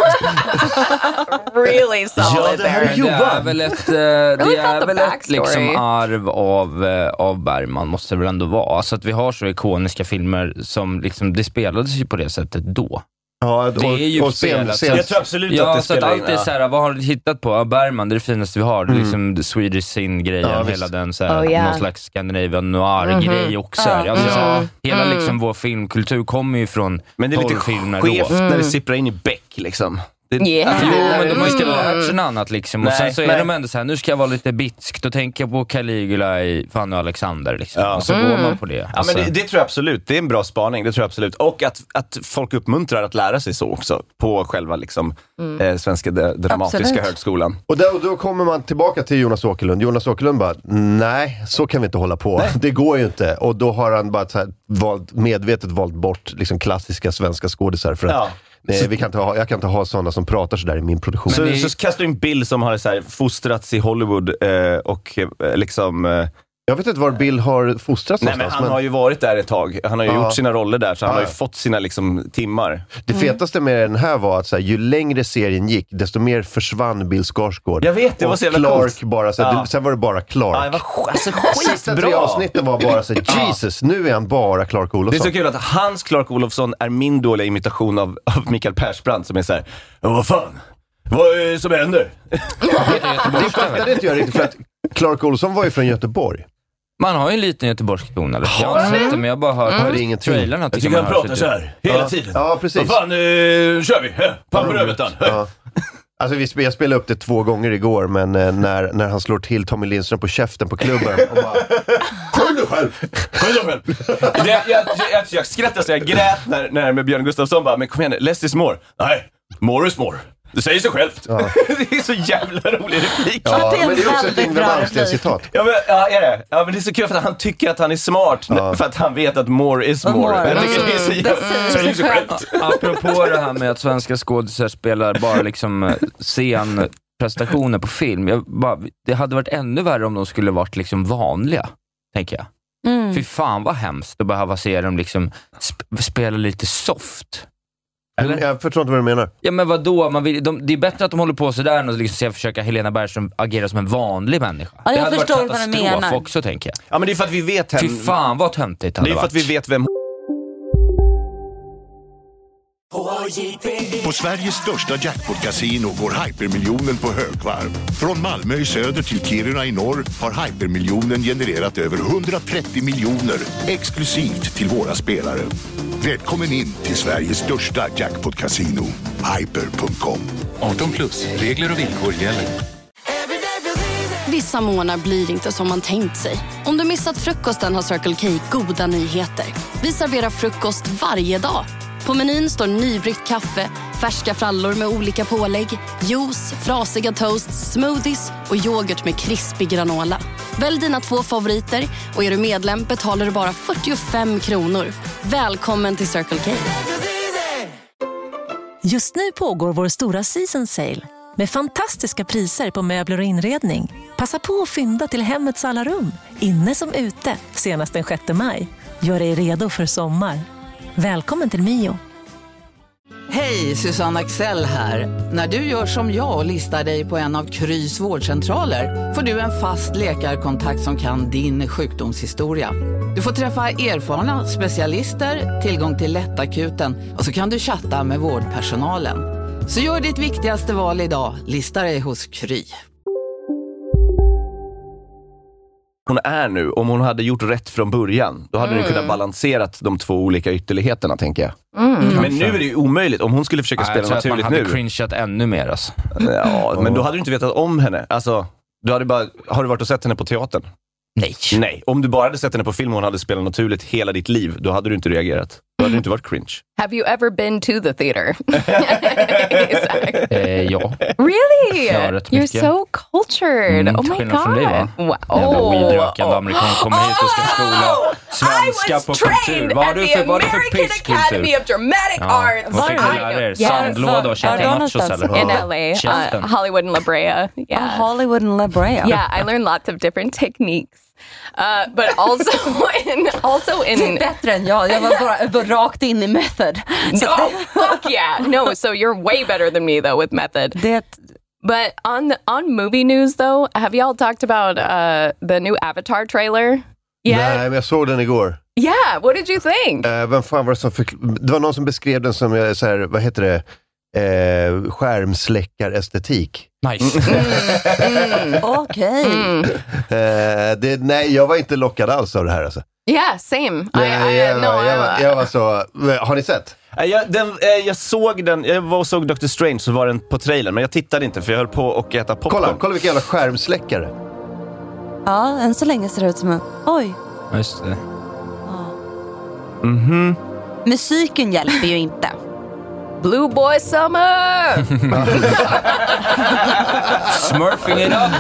Really solid. Ja, det här är Johan. Det är väl ett, det är väl ett liksom arv av, av Bergman, måste det väl ändå vara. Så att vi har så ikoniska filmer som liksom, det spelades ju på det sättet då. Ja, och, det är ju och sen, sen, jag tror absolut ja, att det så att spelar in. allt är så här, vad har du hittat på? Ja, Bergman, det är det finaste vi har. Mm. Liksom the Swedish Sin-grejen, ja, hela den så här, oh, yeah. någon slags Scandinavian noir-grej mm-hmm. också. Uh, alltså, mm. så, hela mm. liksom vår filmkultur kommer ju från men det är lite skevt mm. när det sipprar in i Beck liksom. Det, yeah. Jo, men de har ju inte lärt sig något annat liksom. Och nej, sen så är nej. de ändå så här, nu ska jag vara lite bitsk. Då tänker jag på Caligula i Fanny och Alexander liksom. Ja. Och så mm. går man på det. Ja, alltså. men det, det tror jag absolut. Det är en bra spaning, det tror jag absolut. Och att, att folk uppmuntrar att lära sig så också på själva liksom, mm. eh, Svenska de, Dramatiska absolut. Högskolan. Och då, då kommer man tillbaka till Jonas Åkerlund. Jonas Åkerlund bara, nej, så kan vi inte hålla på. Nej. Det går ju inte. Och då har han bara så här, valt, medvetet valt bort liksom, klassiska svenska skådisar för att ja. Nej, vi kan inte ha, jag kan inte ha sådana som pratar så där i min produktion. Så, det... så kastar du en Bill som har så här, fostrats i Hollywood eh, och eh, liksom... Eh... Jag vet inte var Bill har fostrats Nej, men han men... har ju varit där ett tag. Han har ju ja. gjort sina roller där, så han ja. har ju fått sina liksom, timmar. Det fetaste med den här var att så här, ju längre serien gick, desto mer försvann Bill Skarsgård. Jag vet, det var så jävla Clark coolt. Bara, så här, ja. det, sen var det bara Clark. Ja, det var alltså, skitbra. Sista tre avsnitten var bara så här, Jesus, nu är han bara Clark Olofsson. Det är så kul att hans Clark Olofsson är min dåliga imitation av, av Mikael Persbrandt som är så här, vad fan? Vad är det som händer? Det fattade inte jag riktigt för att Clark Olofsson var ju från Göteborg. Man har ju en liten göteborgsk ton, eller? Jag har inte sett det, men jag bara hört mm. mm. trailern. Jag tycker han pratar så här hela ja. tiden. Ja, precis. Vad fan, nu kör vi. Pan på rövet. Ja. Alltså, vi, jag spelade upp det två gånger igår, men eh, när, när han slår till Tommy Lindström på käften på klubben och bara, kom du själv! Kom du själv! jag, jag, jag, jag, jag skrattade så jag grät när, när med Björn Gustafsson bara, men kom igen, less is more. Nej, more is more. Det säger sig självt. Ja. Det är så jävla rolig replik. Ja, det men det är också ett Ingvar Malmsteen-citat. Ja, men, ja, är det? Ja, men det är så kul för att han tycker att han är smart. Ja. För att han vet att more is more. more. Jag tycker mm. det är så jävla... säger sig självt. Apropå det här med att svenska skådespelare spelar bara liksom scenprestationer på film. Jag bara, det hade varit ännu värre om de skulle varit liksom vanliga, tänker jag. Mm. Fy fan vad hemskt att behöva se dem liksom sp- spela lite soft. Eller? Jag förstår inte vad du menar. Ja, men vadå? Man vill, de, det är bättre att de håller på sådär än att liksom se, försöka Helena Bergström agera som en vanlig människa. Ja, jag det hade förstår varit vad du katastrof menar. också, tänker jag. Ja, men det är för att vi vet hem... Fy fan vad töntigt hade det är för att vi vet vem... På Sveriges största jackpot-casino går hypermiljonen på högvarv. Från Malmö i söder till Kiruna i norr har hypermiljonen genererat över hundratrettio miljoner exklusivt till våra spelare. Välkommen in till Sveriges största jackpot-casino, hyper punkt com. arton plus, regler och villkor gäller. Vissa månader blir inte som man tänkt sig. Om du missat frukosten har Circle K goda nyheter. Vi serverar frukost varje dag. På menyn står nybryggt kaffe, färska frallor med olika pålägg, juice, frasiga toasts, smoothies och yoghurt med krispig granola. Välj dina två favoriter och är du medlem betalar du bara fyrtiofem kronor. Välkommen till Circle K. Just nu pågår vår stora season sale med fantastiska priser på möbler och inredning. Passa på att fynda till hemmets alla rum, inne som ute, senast den sjätte maj. Gör dig redo för sommar. Välkommen till Mio. Hej, Susanne Axel här. När du gör som jag och listar dig på en av Krys vårdcentraler får du en fast läkarkontakt som kan din sjukdomshistoria. Du får träffa erfarna specialister, tillgång till lättakuten och så kan du chatta med vårdpersonalen. Så gör ditt viktigaste val idag, lista dig hos Kry. hon är nu, om hon hade gjort rätt från början, då hade mm. hon kunnat balanserat de två olika ytterligheterna, tänker jag. Mm. Men nu är det ju omöjligt. Om hon skulle försöka ja, spela naturligt nu. Man hade cringeat ännu mer alltså. Ja, men då hade du inte vetat om henne. Alltså, du hade bara, har du varit och sett henne på teatern? Nej. Nej. Om du bara hade sett henne på film och hon hade spelat naturligt hela ditt liv, då hade du inte reagerat. Då hade du inte varit cringe. Have you ever been to the theater? eh, ja. Really? Ja, rätt You're mycket. so cultured. Mm, oh my god. Från dig, va? Wow. Jävla weedrökande amerikan kommer hit och ska skola svenska på kultur. Vad har du för, vad har du för pisskultur? Academy of Dramatic ja. Arts. Vad fick du lära er? Sandlåda och käka nachos eller? In L A, uh, Hollywood and La Brea. Yeah. Oh, Hollywood and La Brea. Yeah, I learned lots of different techniques. Uh, but also in also in det är bättre än jag. Jag var bara, bara rakt in i method. No, fuck yeah. No, so you're way better than me though with method. Det But on the, on movie news though, have y'all talked about uh, the new Avatar trailer? Yeah. Nej, men jag såg den igår. Yeah, what did you think? Uh, vem fan var det som fick, det var någon som beskrev den som så här, vad heter det? Eh, skärmsläckar-estetik. Nice. Mm. mm. Okej. Okay. Mm. Eh, det, nej, jag var inte lockad alls av det här alltså. Yeah, same. Nej, I, I, jag, no, jag, I, var, jag var så... Har ni sett? Jag, den, jag såg den, jag var och såg Doctor Strange, så var den på trailern, men jag tittade inte för jag höll på att äta popcorn. Kolla, kolla vilken jävla skärmsläckare. Ja, än så länge ser det ut som en... Oj. Just det. Ja. Mhm. Musiken hjälper ju inte. Blue Boy Summer! Smurfing it up!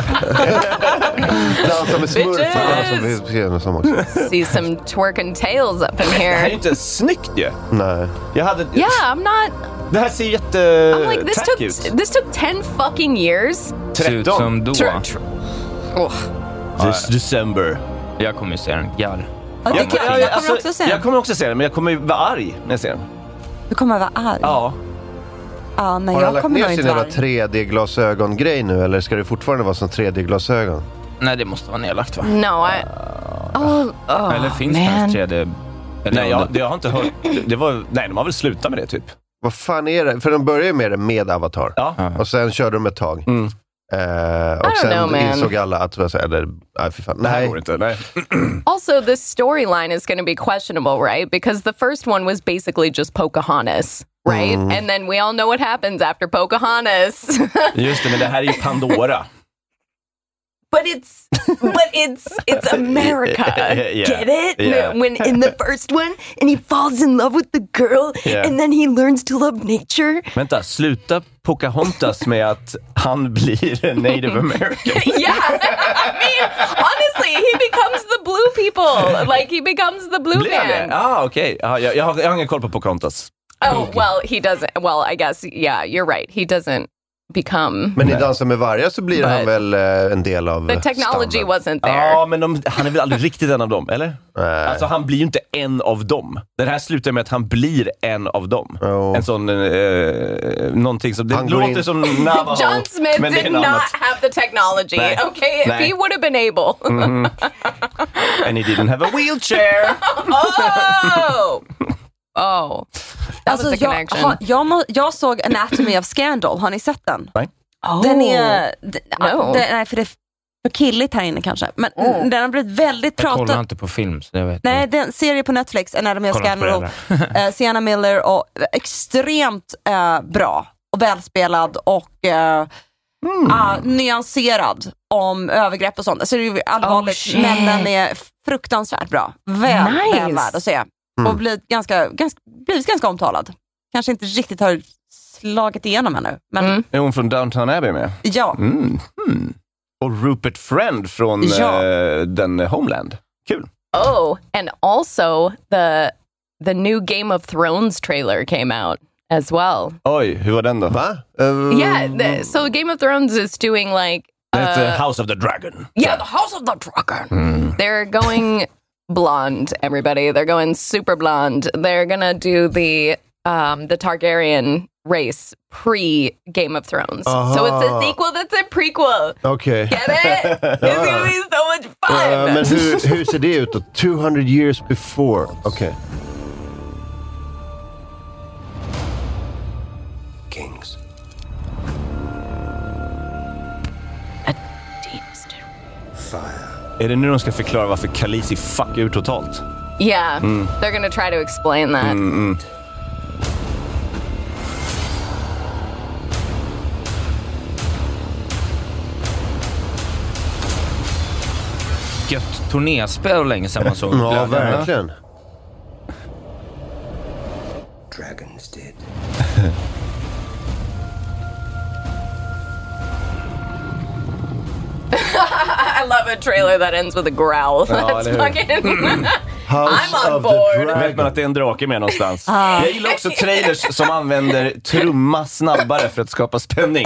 Dansa med smurfarna som också. See some twerking tails up in Det här är here. ju inte snyggt ju. Nej. Jag hade... Yeah, I'm not... Det här ser jätte... I'm like, this tack took, ut. this took ten fucking years. Ser ut som då. Tr- tr- oh. This December. Jag kommer ju se den. Gall. Ja, det Jag, kan, jag, jag kommer alltså, också se den. jag kommer också se den, men jag kommer ju vara arg när jag ser den. Du kommer vara arg? Ja. Ja, nej, har jag han lagt kommer ner nog sin inte jävla vara arg. tre D-glasögon-grej nu, eller ska det fortfarande vara som tre D-glasögon? Nej, det måste vara nedlagt, va? No, I... Oh, oh, eller finns det man. ens tre D? Eller Nej, jag, det, jag har inte hört. Det var, nej, de har väl slutat med det typ. Vad fan är det? För de började med det med Avatar. Ja. Och sen körde de ett tag. Mm. Eh, och I don't sen know, man. insåg alla att... Eller, nej, fy fan. Det här Nej. går inte, nej. Also, the storyline is going to be questionable, right? Because the first one was basically just Pocahontas, right? Mm. And then we all know what happens after Pocahontas. Just det, men det här är ju Pandora. But it's but it's it's America. Yeah. Get it? Yeah. When in the first one and he falls in love with the girl Yeah. and then he learns to love nature. Vänta, sluta Pocahontas med att han blir native American. Yeah. I mean, honestly, he becomes the blue people. Like he becomes the blue Blir han det? man. Ah, okej. Okay. Ah, jag, jag, har, jag har ingen koll på Pocahontas. Oh, well, he doesn't. Well, I guess, yeah, you're right. He doesn't become... Men i Dansa med vargar så blir But han väl eh, en del av the technology stammen. wasn't there. Ja, men de, han är väl aldrig riktigt en av dem, eller? Nej. Alltså, han blir ju inte en av dem. Det här slutar med att han blir en av dem. Oh. En sån... Eh, någonting som... Det Han går låter in- som Navajo. John Smith men det är did något not annat. have the technology, Nej. okay? If Nej. he would have been able. Mhm. And he didn't have a wheelchair. Oh! Oh. That Alltså, was a jag, connection. ha, jag, må, jag såg Anatomy of Scandal. Har ni sett den? Nej. Oh. Den är... Den, No. den, nej, för det är för killigt här inne kanske. Men Mm. den har blivit väldigt Jag kollar pratad. inte på film, så jag vet Nej, inte. det är en serie på Netflix, Anatomy of Kolla på Scandal. det uh, Sienna Miller och extremt uh, bra och välspelad och uh, Mm. uh, nyanserad om övergrepp och sånt. Alltså det är ju allvarligt, Oh, shit. men den är fruktansvärt bra. Väl, Nice. väl värd att se. Mm. Och blivit ganska, ganska, blivit ganska omtalad. Kanske inte riktigt har slagit igenom ännu. Men Mm. Är hon från Downton Abbey med? ja, Mm. Mm. Och Rupert Friend från Ja. eh, den Homeland. Kul. Oh, and also the the new Game of Thrones trailer came out as well. Oj, hur var den då? Va? Uh, Yeah, the, so Game of Thrones is doing like Den heter uh, House of the Dragon. yeah, the House of the Dragon. They're going blonde, everybody. They're going super blonde. They're gonna do the um the Targaryen race pre Game of Thrones. Aha. So it's a sequel that's a prequel. Okej. Get it? It's gonna be so much fun. Uh, men hur, hur ser det ut då? two hundred years before. Okej. Kings. Fire. Är det nu de ska förklara varför Khaleesi fuck ur totalt? Yeah, Mm. they're gonna try to explain that. Mm, mm. Gött turnéspel och länge sedan man såg. Ja, verkligen. Dragon's dead. I love a trailer that ends with a growl. Ja, That's eller hur? fucking... House I'm on board. Vet man att det är en drake med någonstans. Ah. Jag gillar också trailers som använder trumma snabbare för att skapa spänning.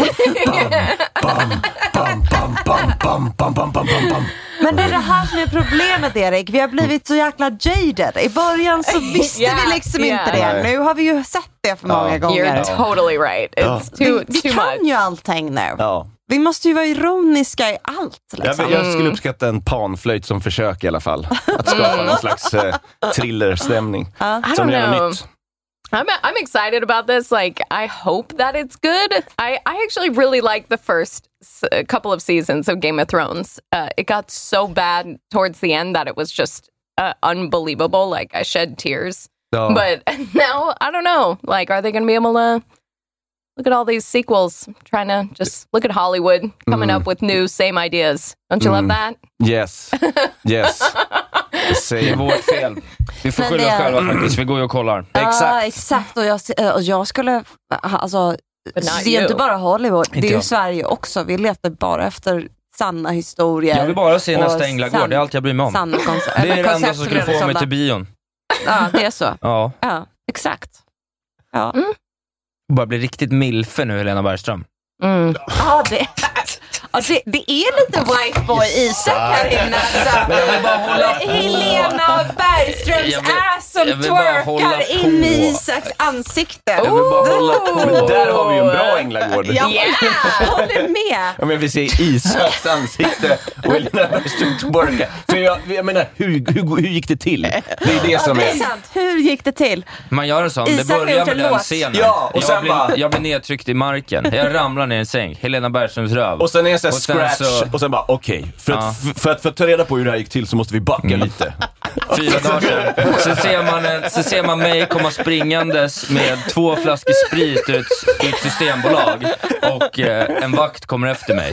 Bam, bam, bam, bam, bam, bam, bam, bam, bam, bam. Men det är det här som är problemet, Erik. Vi har blivit så jäkla jaded. I början så visste Yeah, vi liksom yeah. inte det. Nej. Nu har vi ju sett det för många Ja. gånger. You're totally right. It's Ja. too, vi vi too kan much. ju allting nu. Ja. Vi måste ju vara ironiska i allt. Jag, Liksom. jag skulle uppskatta en panflöjt som försök i alla fall. Att skapa någon slags eh, thrillerstämning. I don't Som gör know. något nytt. I'm I'm excited about this. Like, I hope that it's good. I, I actually really liked the first s- couple of seasons of Game of Thrones. Uh, it got so bad towards the end that it was just uh, unbelievable. Like, I shed tears. Ja. But now, I don't know. Like, are they going to be able to look at all these sequels? Trying to just look at Hollywood coming Mm. up with new, same ideas. Don't you Mm. love that? Yes. Yes. Det är vårt fel. Vi får Men skylla oss det- själva faktiskt. Vi går ju och kollar. Ja, exakt. Och jag, se- och jag skulle... Alltså, But not det är ju you. inte bara Hollywood. Inte det är ju jag. Sverige också. Vi letar bara efter sanna historier. Jag vill bara se och nästa Änglagård. sann- Det är allt jag bryr mig om. sanna konce- Det är eller det enda koncept som skulle är få mig sålda. till bion. Ja, det är så. Ja. Ja, exakt. Ja. Bara bli riktigt milfe nu, Helena Bergström. Mm. Ja, det, ja, det, det är lite white boy Isak här inne. Alltså. Men jag vill bara hålla på. Helena Bergströms Jag vill- ass som jag vill bara hålla twerkar på. in i Isaks ansikte. Jag vill bara hålla på. Men där har vi ju en bra Änglagård. Ja, jag håller med. Om jag vill se Isaks ansikte och Helena Bergström tillbaka. För jag, jag menar, hur, hur, hur gick det till? Det är det som Det är är... sant. Hur gick det till? Man gör en sån, det Isak har börjar gjort med en den låt. scenen. Ja, och jag, sen bara- blir, jag blir nedtryckt i marken. Jag ramlar ner i en säng. Helena Bergströms röv. Och sen är det så här Och sen scratch så- och sen bara okej, för, Ja. att, för, för, att, för att ta reda på hur det här gick till så måste vi backa lite. Fyra dagar sedan. Så ser, man, en- så ser man mig komma springandes med två flaskor sprit ut i ett systembolag. Och eh, en vakt kommer efter mig.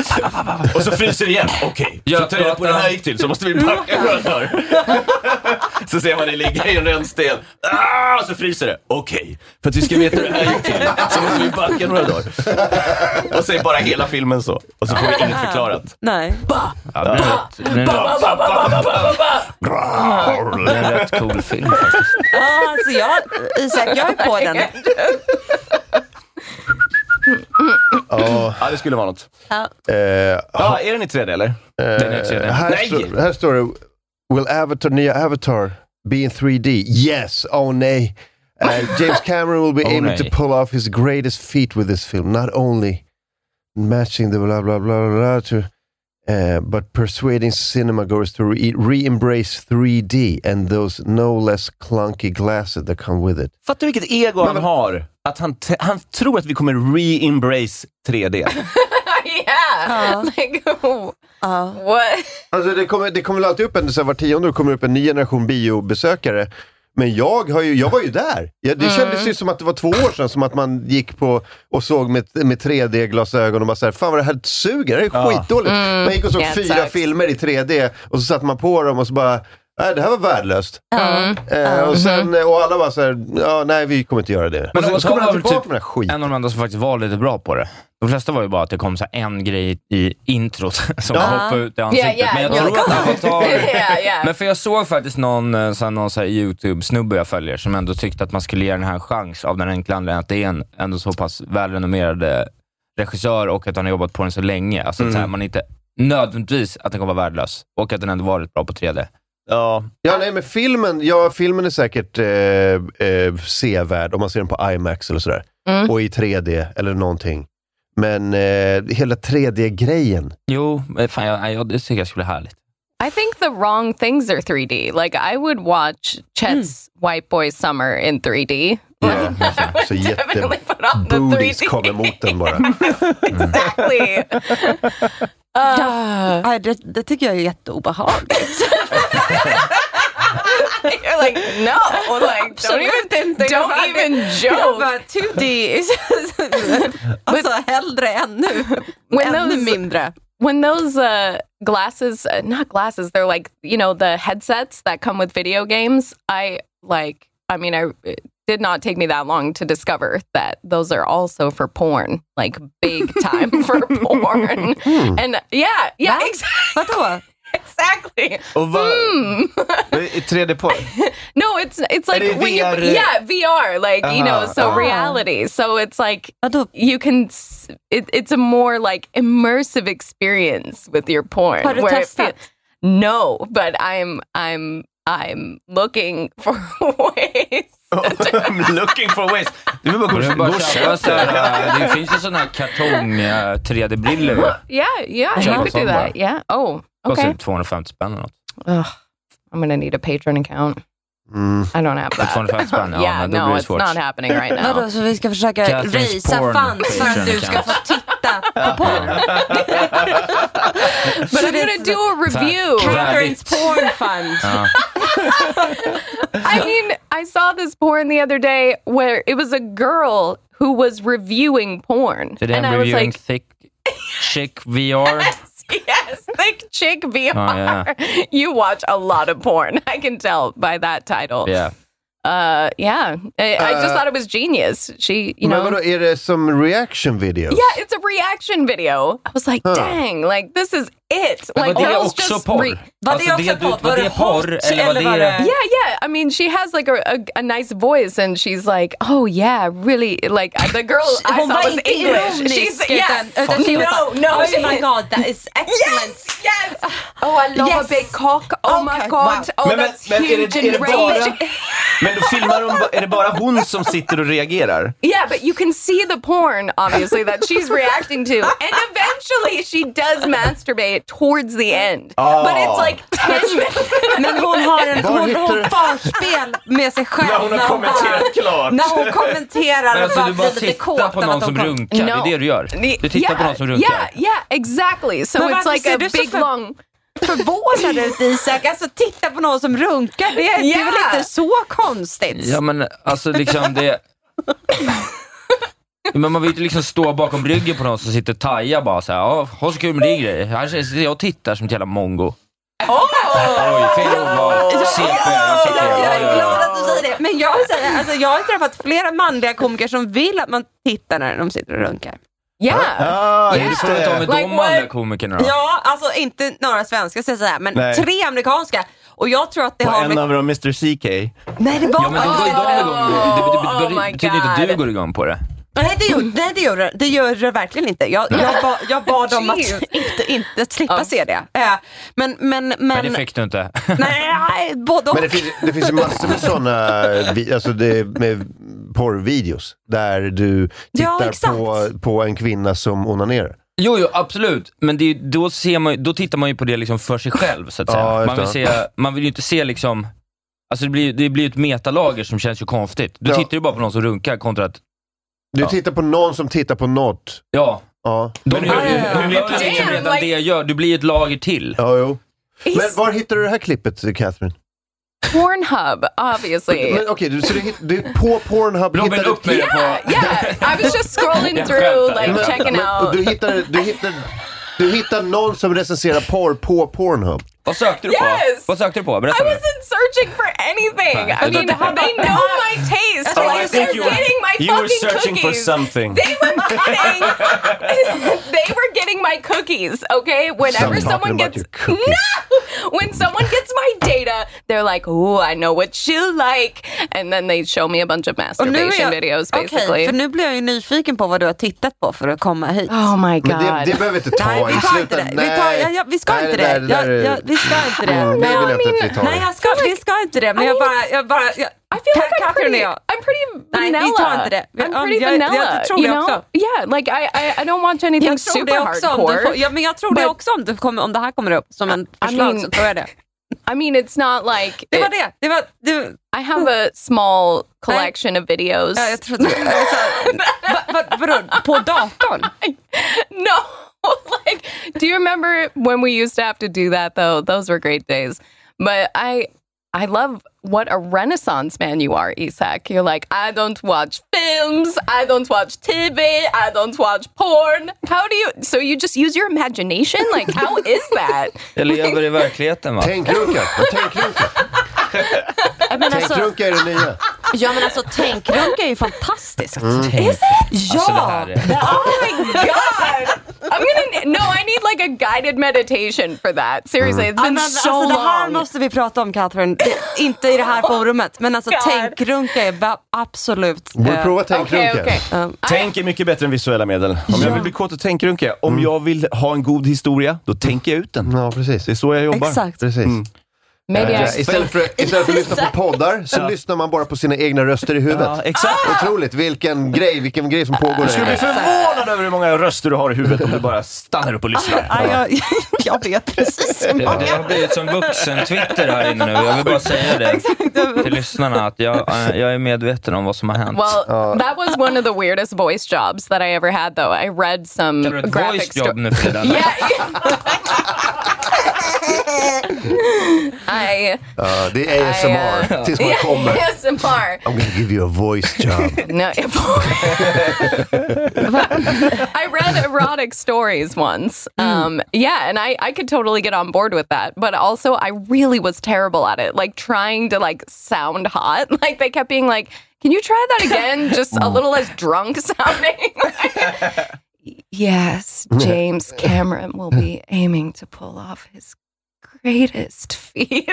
Och så fryser det igen. Okej, för att ta reda på hur det här gick till så måste vi backa några dagar. Så ser man det ligga i en rännsten. Ah, och så fryser det. Okej, för att vi ska veta hur det här gick till så måste vi backa några dagar. Och så är bara hela filmen så. Och så får vi inget förklarat. Nej. Ja, det är rätt, det är en rätt, det är en rätt cool film faktiskt. Ja, alltså jag, Isak, jag är på den. Ja. Ja, det skulle vara något. Ja. Eh, Ja, är den i tre D eller? Den är i tre D. här, Nej! står, här står det: Will Avatar, nya Avatar be in three D? Yes! Oh nej! Uh, James Cameron will be Oh, aiming nej. to pull off his greatest feat with this film. Not only matching the blah blah blah blah, blah to, uh, but persuading cinema goers to re- re-embrace three D and those no less clunky glasses that come with it. Fattar du vilket ego han har? Att han, t- han tror att vi kommer re-embrace tre D. Yeah. Like, what? Alltså det kommer, det kommer väl alltid upp en, så här, var tionde år kommer upp en ny generation biobesökare. Men jag, har ju, jag var ju där. Jag, det Mm. kändes ju som att det var två år sedan, som att man gick på och såg med, med tre D-glasögon och bara såhär, fan vad det här suger, det är Ja. skitdåligt. Mm. Man gick och såg Yeah, it fyra sucks. filmer i tre D och så satte man på dem och så bara, nej det här var värdelöst. Mm. Eh, och, sen, och alla bara såhär, ja nej vi kommer inte göra det. Men och så, så kommer Avatar han var tillbaka typ med den här skiten. en av de enda som faktiskt var lite bra på det. De flesta var ju bara att det kom så här en grej i introt som Ja. hoppade ut i ansiktet. Yeah, yeah, Men jag yeah. tror att Avatar... Yeah, yeah. Men för jag såg faktiskt någon, eh, så här, någon så här YouTube-snubbe jag följer som ändå tyckte att man skulle ge den här en chans av den enkla anledningen att det är en ändå så pass välrenommerad eh, regissör och att han har jobbat på den så länge. Alltså Mm. att så här, man inte nödvändigtvis att den kommer vara värdelös och att den ändå varit bra på tre D. Ja. Ja, nej, men filmen, ja, filmen är säkert eh, eh, sevärd om man ser den på IMAX eller sådär. Mm. Och i tre D eller någonting. Men eh, hela tre D-grejen. Jo, men fan, jag, jag, det tycker jag skulle bli härligt. I think the wrong things are three D. Like, I would watch Chet's White Boy Summer in three D. Yeah, så Definitely put on the jätte-booties three D. kommer mot den bara. Exactly. Ja, nej, det, det tycker jag är jätteobehagligt. You're like, no, like, don't even, don't even joke. Bara, two D. Alltså, hellre ännu. When ännu those, mindre. When those uh, glasses, uh, not glasses, they're like, you know, the headsets that come with video games, I, like, I mean, I... It did not take me that long to discover that those are also for porn, like big time for porn. Hmm. And yeah, yeah, exactly. Vadå? Exactly. Och vad... Mm. tre D-porr? No, it's it's like Är det when you, V R? yeah, V R, like you know, Aha. so Ah. reality. So it's like you can. s- It, it's a more like immersive experience with your porn. Har du where it testat? feel- no, but I'm I'm I'm looking for ways. I'm looking for ways. Du vill bara gå Du och bara gå och köpa så köpa. här, det finns ju sådana här kartong uh, tre D-brillor. Yeah, yeah, Köpa you could do sån bara. that. Yeah. Oh, Kostar okay. typ tvåhundrafemtio spänn eller något. Ugh, I'm gonna need a Patreon account. Mm. I don't have För that. tvåhundrafemtio spänn, ja, Yeah, men då no, blir det it's svårt. not happening right now. Vadå, så vi ska försöka Catherine's racea porn fans för att du ska Patreon få titta på porn? But I'm gonna do a review. Catherine's porn fund. Ja. I mean, I saw this porn the other day where it was a girl who was reviewing porn. Så det är and en I was reviewing like, thick chick V R. yes, thick chick V R. Oh, yeah. You watch a lot of porn. I can tell by that title. Yeah. Uh, yeah. I, I just Uh, thought it was genius. She, you Men know. vadå, är det som reaction videos? Yeah, it's a reaction video. I was like, Huh. dang, like this is it. Men Like var det girls också just porr? re- Var Alltså, det också det du- porr? var Var det det porr, hot eller var eller var det- det... Yeah, yeah. I mean, she has like a, a, a nice voice, and she's like, "Oh yeah, really." Like uh, the girl I Hon saw var was inte English. ironisk, She's yes, utan, utan she was no, like, no. oh my god, that is excellent. Yes, yes. Oh, I love Yes. a big cock. Oh my Okay, god. wow. Oh, Men, men, that's men är huge det, är det and bara... rage. Men då filmar de, är det bara hon som sitter och reagerar? Yeah, but you can see the porn, obviously, that she's reacting to. And eventually she does masturbate towards the end. Oh. But it's like ten minutes. Men hon har en Var hon, hittar hon du- förspel med sig själv. När hon har kommenterat klart. När hon kommenterar Men och alltså, bara du bara blir lite kåt tittar på av någon att som hon kom- runkar, det är det du gör. Du tittar på någon som runkar. Yeah, yeah, exactly. So Men it's varför like ser a du så big för- long... Förvånad ut, Isak. Alltså titta på någon som runkar. Det, det är väl Yeah. inte så konstigt? Ja, men alltså liksom det... Men man vill ju liksom stå bakom ryggen på någon som sitter och tajar bara så här. Ja, ha så kul med din grej. Här sitter jag och tittar som ett jävla mongo. Oh! Oj, fel ordval. C P, jag sa fel. Jag Ja, är ja, glad ja. att du säger det. Men jag, säger, alltså, jag har träffat flera manliga komiker som vill att man tittar när de sitter och runkar. Yeah. Ah, Ja, du just får ta med det. de Like manliga what? komikerna då. Ja, alltså inte några svenska ska jag säga, men Nej. tre amerikanska. Och jag tror att det Och har en med... av dem, mister C K. Nej, det var... Ja, men då går ju de igång. Det, det, det, Oh det my betyder inte att God. du går igång på det. Nej, det gör, nej, det gör det. Det gör det verkligen inte. Jag, jag, ba, jag bad dem att Jeez. inte, inte slippa Ja. se det. Äh, men, men, men... Men det fick du inte. Nej, både och. Men det finns, det finns ju massor med sådana, vi- alltså det, med porrvideos där du Ja, tittar exakt. på, på en kvinna som onanerar. Jo, jo, absolut. Men det är, ju- då, ser man, ju- då tittar man ju på det liksom för sig själv, så att säga. Ja, just Man vill, det. se, man vill ju inte se liksom... Alltså det blir, det blir ett metalager som känns ju konstigt. Du Ja. tittar ju bara på någon som runkar kontra att... Du Ja. tittar på någon som tittar på något. Ja. Ja, De Men gör, hur- ju- hur hur vet vet du- du liksom Damn, redan like- det gör? Du blir ett lager till. ja jo. Men He's var hittar du det här klippet, Catherine? Pornhub, obviously. Men okej, du, så du, hit- du på Pornhub Robin, hittar du upp med det Yeah, på... yeah. I was just scrolling Jag through, skämtar. like Men- checking men- och out. Du hittar, du hittar, du hittar någon som recenserar porr på Pornhub. Vad sökte du på? Yes! Vad sökte du på? I Berätta nu. wasn't searching for anything. I Nej, mean, det- they know my taste. Oh, I Like, think they're you were, getting my you were fucking searching for cookies. something. They were getting, they were getting my cookies. Okay, whenever Stop talking someone about gets your cookies. no, when someone gets my data, they're like, "Oh, I know what you like," and then they show me a bunch of Och nu är masturbation jag- videos, Okej, basically. för nu blir jag ju nyfiken på vad du har tittat på för att komma hit. Oh my god. Men det, det behöver vi inte ta Nej, vi i tar inte slutet. det. Vi, tar, ja, ja, vi ska Nej, inte det det. där- det där Ja, är- ja, vi ska inte det. Mm, Men det jag, vill jag inte att vi tar. nej, jag ska, vi ska inte det. Men I jag mean- bara... Jag bara jag, I feel like I'm Catherine pretty, och jag. I'm pretty Nej, vanilla. vi tar inte det. Vi- I'm ja, pretty jag- vanilla. jag- jag tror you det know? också. Yeah, like I, I, I don't watch anything Jag tror super det också om du hardcore. får, ja, men jag tror det but- också om, du kommer, om det här kommer upp som en I förslag mean- så tror jag det. I mean, it's not like Det var it- det. Det var... Det, I have a small collection of videos. ja, jag tror det. Alltså, va, va, vadå? På datorn? No, Like, do you remember when we used to have to do that, though? Those were great days. But I I love what a renaissance man you are, Isak. You're like, I don't watch films, I don't watch T V, I don't watch porn. How do you... So you just use your imagination? Like, how is that? Jag lever i verkligheten, va? Tänkrunka. Tänkrunka. Tänkrunka är det nya. Ja, men alltså tänkrunka är ju fantastiskt. Mm. Is it? Ja! Alltså, det här är... Oh my god! I'm gonna... No, I need like a guided meditation for that. Seriously, it's been Mm. so alltså, det här long. måste vi prata om, Catherine. Det, inte i det här forumet, men alltså tänkrunka är ba- absolut... Borde eh, prova tänkrunka. Okay, okay. um, Tänk är mycket bättre än visuella medel. Om Ja. jag vill bli kåt och tänkrunka, om jag vill ha en god historia, då tänker jag ut den. Ja, precis. Det är så jag jobbar. Exakt. Precis. Mm. Maybe I... Uh, istället, för, istället för att lyssna på poddar så Ja. lyssnar man bara på sina egna röster i huvudet. Ja, exakt. Otroligt, vilken grej, vilken grej som pågår Du skulle bli där. förvånad över hur många röster du har i huvudet om du bara stannar upp och lyssnar. ja, jag, jag vet precis hur Det, många. det har blivit som vuxen-Twitter här inne nu. Jag vill bara säga det till lyssnarna att jag, äh, jag är medveten om vad som har hänt. Well, that was one of the weirdest voice jobs that I ever had, though. I read some Har du ett graphic voice-jobb nu för den? Yeah. I... Ja, det är A S M R I, tills man yeah, kommer. A S M R. I'm gonna give you a voice job. No, I read erotic stories once. Um, yeah, and I, I could totally get on board with that. But also, I really was terrible at it. Like, trying to, like, sound hot. Like, they kept being like, can you try that again? Just a little less drunk sounding. Yes, James Cameron will be aiming to pull off his greatest feat.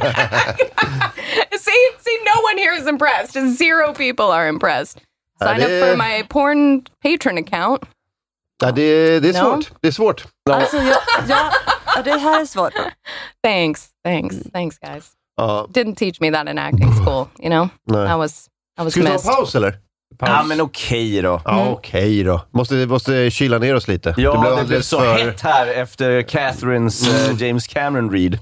see, see, no one here is impressed. Zero people are impressed. Sign Ja, up det- for my porn patron account. Ja, det, det är No. svårt. Det är svårt. Alltså, jag, jag, ja, det här är svårt. Thanks, thanks, thanks, guys. Ja. Didn't teach me that in acting school. You know, Nej. I was, I was Ska vi ta en missed. paus eller? Ja, men okej då. Ja, okej då. Måste, måste kyla ner oss lite. Ja, det blev, alldeles så för- hett här efter Catherines eh, James Cameron read.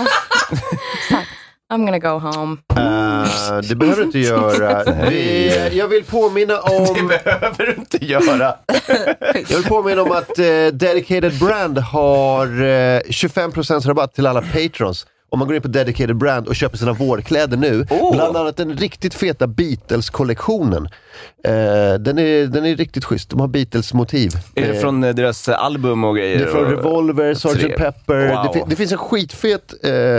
I'm gonna go home. Uh, det behöver du inte göra. Vi, jag vill påminna om... Det behöver du inte göra. Jag vill påminna om att uh, Dedicated Brand har uh, tjugofem procent rabatt till alla patrons. Om man går in på Dedicated Brand och köper sina vårkläder nu. Oh. Bland annat den riktigt feta Beatles-kollektionen. Uh, den, är, den är riktigt schysst. De har Beatles-motiv. Är det Eh, från eh, deras album och grejer? Det är från och- Revolver, sergeant Tre. Pepper. Wow. Det, fin- det finns en skitfet eh, eh,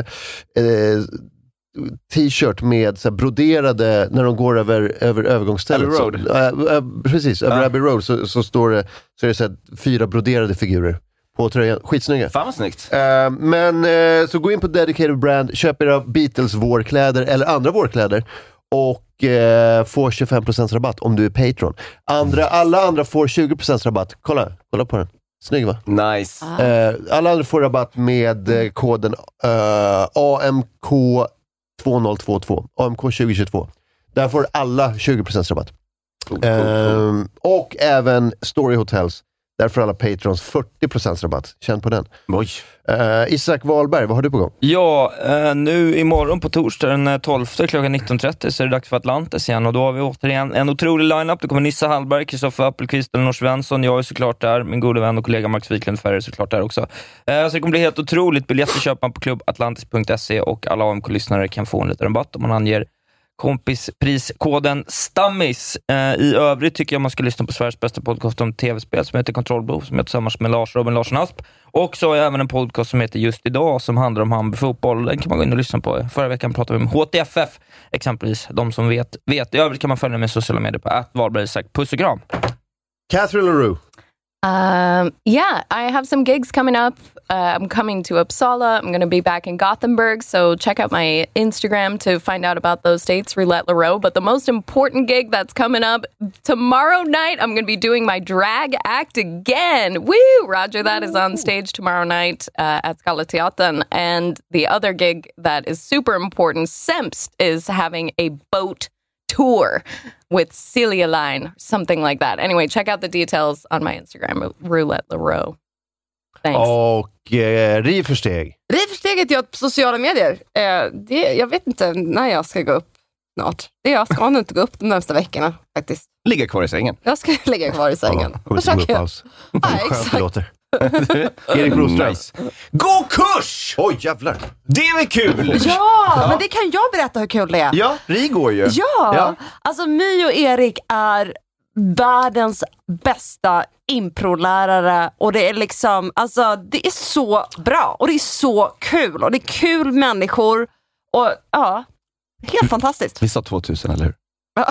t-shirt med så här, broderade när de går över, över övergångsstället. Abbey Road. Så, äh, äh, precis, över Ja. Abbey Road så, så står det, så är det så här, fyra broderade figurer på tröjan. Skitsnygga. Fan vad snyggt. Eh, men eh, så gå in på Dedicated Brand, köp era Beatles vårkläder eller andra vårkläder och eh, få tjugofem procent rabatt om du är Patreon. Andra, alla andra får tjugo procent rabatt. Kolla, kolla på den. Snygg va? Nice. Eh, alla andra får rabatt med eh, koden eh, A M K tvåtusen tjugotvå. A M K tjugohundratjugotvå. Där får alla tjugo procent rabatt. Cool, cool, Eh, och även Story Hotels. Där får alla patrons fyrtio procent rabatt. Känn på den. Oj. Eh, Isak Wahlberg, vad har du på gång? Ja, eh, nu imorgon på torsdag den tolfte klockan nitton trettio så är det dags för Atlantis igen och då har vi återigen en otrolig lineup. Det kommer Nissa Hallberg, Kristoffer Appelqvist, Elinor Svensson, jag är såklart där, min gode vän och kollega Max Wiklund Ferrer är såklart där också. Eh, så det kommer bli helt otroligt. Biljetter köper man på klubb atlantis punkt se och alla A M K-lyssnare kan få en liten rabatt om man anger kompispriskoden Stammis. Eh, I övrigt tycker jag man ska lyssna på Sveriges bästa podcast om tv-spel som heter Kontrollbehov, som jag tillsammans med Lars Robin Larsson Asp. Och så har jag även en podcast som heter Just idag som handlar om Hammarby fotboll. Den kan man gå in och lyssna på. Förra veckan pratade vi om H T F F exempelvis. De som vet, vet. I övrigt kan man följa med sociala medier på att Wahlberg Isak. Puss och kram. Catherine LaRue. Um, yeah, I have some gigs coming up. Uh, I'm coming to Uppsala. I'm going to be back in Gothenburg. So check out my Instagram to find out about those dates, Roulette LaRoe. But the most important gig that's coming up tomorrow night, I'm going to be doing my drag act again. Woo! Roger, that is on stage tomorrow night uh, at Skala Teatern. And the other gig that is super important, Semst, is having a boat tour with Celia Line, something like that. Anyway, check out the details on my Instagram, Roulette LaRoe. Thanks. Och eh, riv för steg. Riv steget jag på sociala medier. Eh, det, jag vet inte när jag ska gå upp snart. Det jag ska nog inte gå upp de närmsta veckorna faktiskt. Ligga kvar i sängen. Jag ska ligga kvar i sängen. Ja, kommer till Försöker jag. paus. Ja, Skönt det exakt. låter. Erik Broström. Nice. Gå kurs! Oj, jävlar. Det är väl kul? Ja, ja, men det kan jag berätta hur kul det är. Ja, Ri går ju. Ja, ja. alltså My och Erik är världens bästa improlärare och det är liksom, alltså det är så bra och det är så kul och det är kul människor och ja, helt fantastiskt. Vi sa tvåtusen, eller hur? Ja.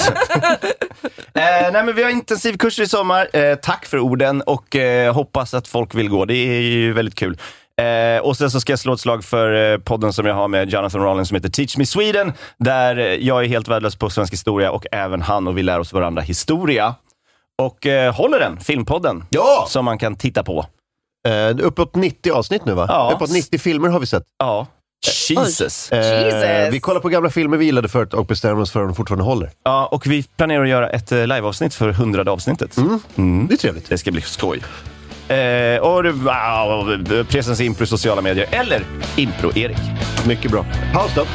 eh, nej men vi har intensivkurser i sommar. Eh, tack för orden och eh, hoppas att folk vill gå. Det är ju väldigt kul. Eh, och sen så ska jag slå ett slag för eh, podden som jag har med Jonathan Rollins som heter Teach Me Sweden, där eh, jag är helt värdelös på svensk historia och även han, och vi lär oss varandra historia. Och eh, håller den, filmpodden, ja! Som man kan titta på. Eh, uppåt nittio avsnitt nu, va? Ja. Uppåt nittio filmer har vi sett. Ja. Jesus. Eh, Jesus. Vi kollar på gamla filmer vi gillade förut och bestämmer oss för om de fortfarande håller. Ja, och vi planerar att göra ett eh, liveavsnitt för hundrade avsnittet. Mm. Mm. Det är trevligt. Det ska bli skoj. Eh, och wow, Presens Impro sociala medier eller Impro Erik. Mycket bra. Paus då.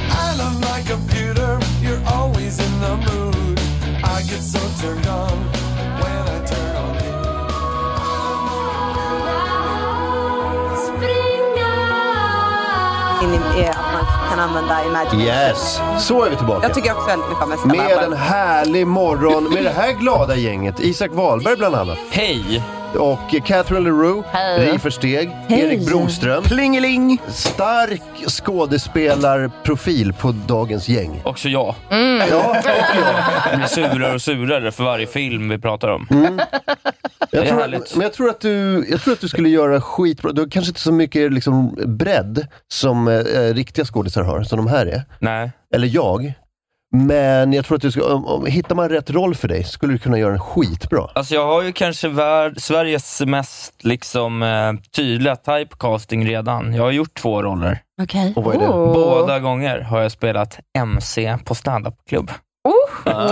Är att man kan använda Imagine. Yes, så är vi tillbaka. Jag tycker också väldigt mycket om Mästarna. Med en härlig morgon med det här glada gänget. Isak Wahlberg bland annat. Hej! Och Catherine Leroux, Ri Försteg, Hej. Erik Broström. Plingeling! Stark skådespelarprofil på dagens gäng. Också jag. Mm. Ja, och jag. Vi blir surare och surare för varje film vi pratar om. Mm. Jag Det är tror, härligt. men jag tror, att du, jag tror att du skulle göra skitbra. Du har kanske inte så mycket liksom, bredd som eh, riktiga skådisar har, som de här är. Nej. Eller jag. Men jag tror att du ska, om, om, hittar man rätt roll för dig skulle du kunna göra en skitbra. Alltså jag har ju kanske värld, Sveriges mest liksom, eh, tydliga typecasting redan. Jag har gjort två roller. Okej. Och vad är det? Oh. Båda gånger har jag spelat M C på stand-up-klubb. Oh. Wow!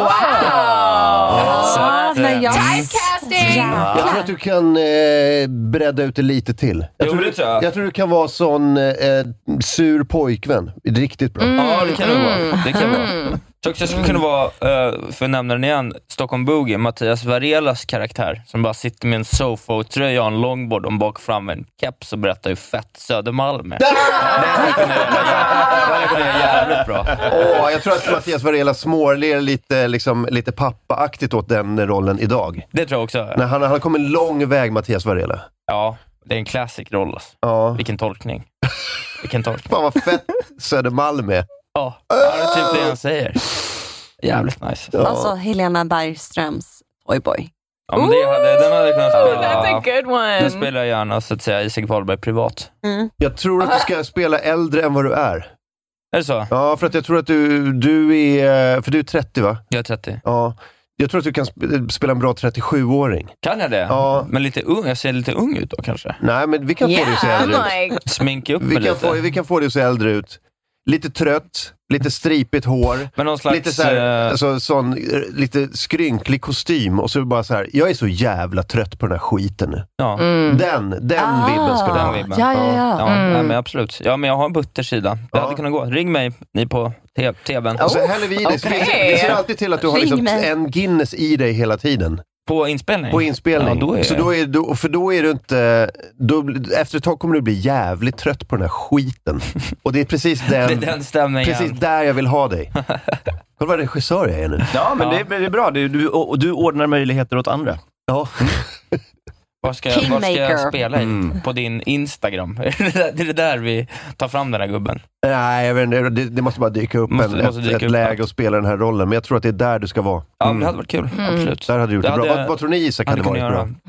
Så att, när jag... Typecasting! Jag tror att du kan eh, bredda ut det lite till. Jag, Jo, tror, det tror jag. jag tror du kan vara sån eh, sur pojkvän. Det är riktigt bra. Mm, ja, det kan det mm. vara. Det kan vara. Jag tror också jag skulle kunna vara, uh, för att nämna den igen, Stockholm Boogie, Mattias Varelas karaktär, som bara sitter med en Sofo-tröja och en longboard och bak fram en keps och berättar hur fett Södermalm är. Det hade jag kunnat göra- det hade jag kunnat göra jävligt bra. Åh, jag tror att Mattias Varela småler lite, liksom, lite pappaaktigt åt den rollen idag. Det tror jag också. Nej, han, han har kommit en lång väg, Mattias Varela. Ja, det är en classic roll. Alltså. Ja. Vilken tolkning. Vilken tolkning. Fan vad fett Södermalm är. Ja, ja, det är typ det han säger. Jävligt nice. Ja. Alltså Helena Bergströms Toyboy. Ja, men det hade, den hade jag kunnat spela. That's a good one. Den spelar jag gärna, så att säga, Isak Wahlberg privat. Mm. Jag tror att du ska spela äldre än vad du är. Är det så? Ja, för att jag tror att du, du är... För du är trettio, va? Jag är trettio. Ja. Jag tror att du kan sp- spela en bra trettiosjuåring. Kan jag det? Ja. Men lite ung, jag ser lite ung ut då kanske. Nej, men vi kan få dig att se Yeah, äldre ut. I'm like, Sminka upp Vi mig kan, lite. få, vi kan få dig att se äldre ut. Lite trött, lite stripigt hår. Men någon slags... Lite så här, eh, alltså, sån, eh, lite skrynklig kostym. Och så bara så här, jag är så jävla trött på den här skiten nu. ja. mm. Den, den Ah. vibben ska Den den vibben. Ja, ja, ja. Ja, Mm. nej, men absolut. Ja, men jag har en buttersida. Det Ja. hade kunnat gå. Ring mig, ni på te- tvn. Och så häller vi i dig. Så vi, Okej. vi ser alltid till att du har Ring liksom mig. en Guinness i dig hela tiden. På inspelning? På inspelning. Ja, då är Så då är, då, för då är du inte... Då, efter ett tag kommer du bli jävligt trött på den här skiten. Och det är precis den, Det är den stämningen. precis där jag vill ha dig. Kolla vad regissör jag är nu. Ja, men Ja. Det, är- det är bra. Du, du, och, och du ordnar möjligheter åt andra. Ja. Vad ska, jag- vad ska jag Kingmaker. spela i? Mm. På din Instagram? Är det där- det är det där vi tar fram den här gubben? Nej, jag vet inte, det, det måste bara dyka upp Måste- en, det måste ett, dyka ett upp, läge ja. och spela den här rollen. Men jag tror att det är där du ska vara. Ja, men det hade varit kul. Absolut. Där hade du gjort det, Det bra. hade- Vad, vad tror ni Isak hade hade varit kunnat bra? göra.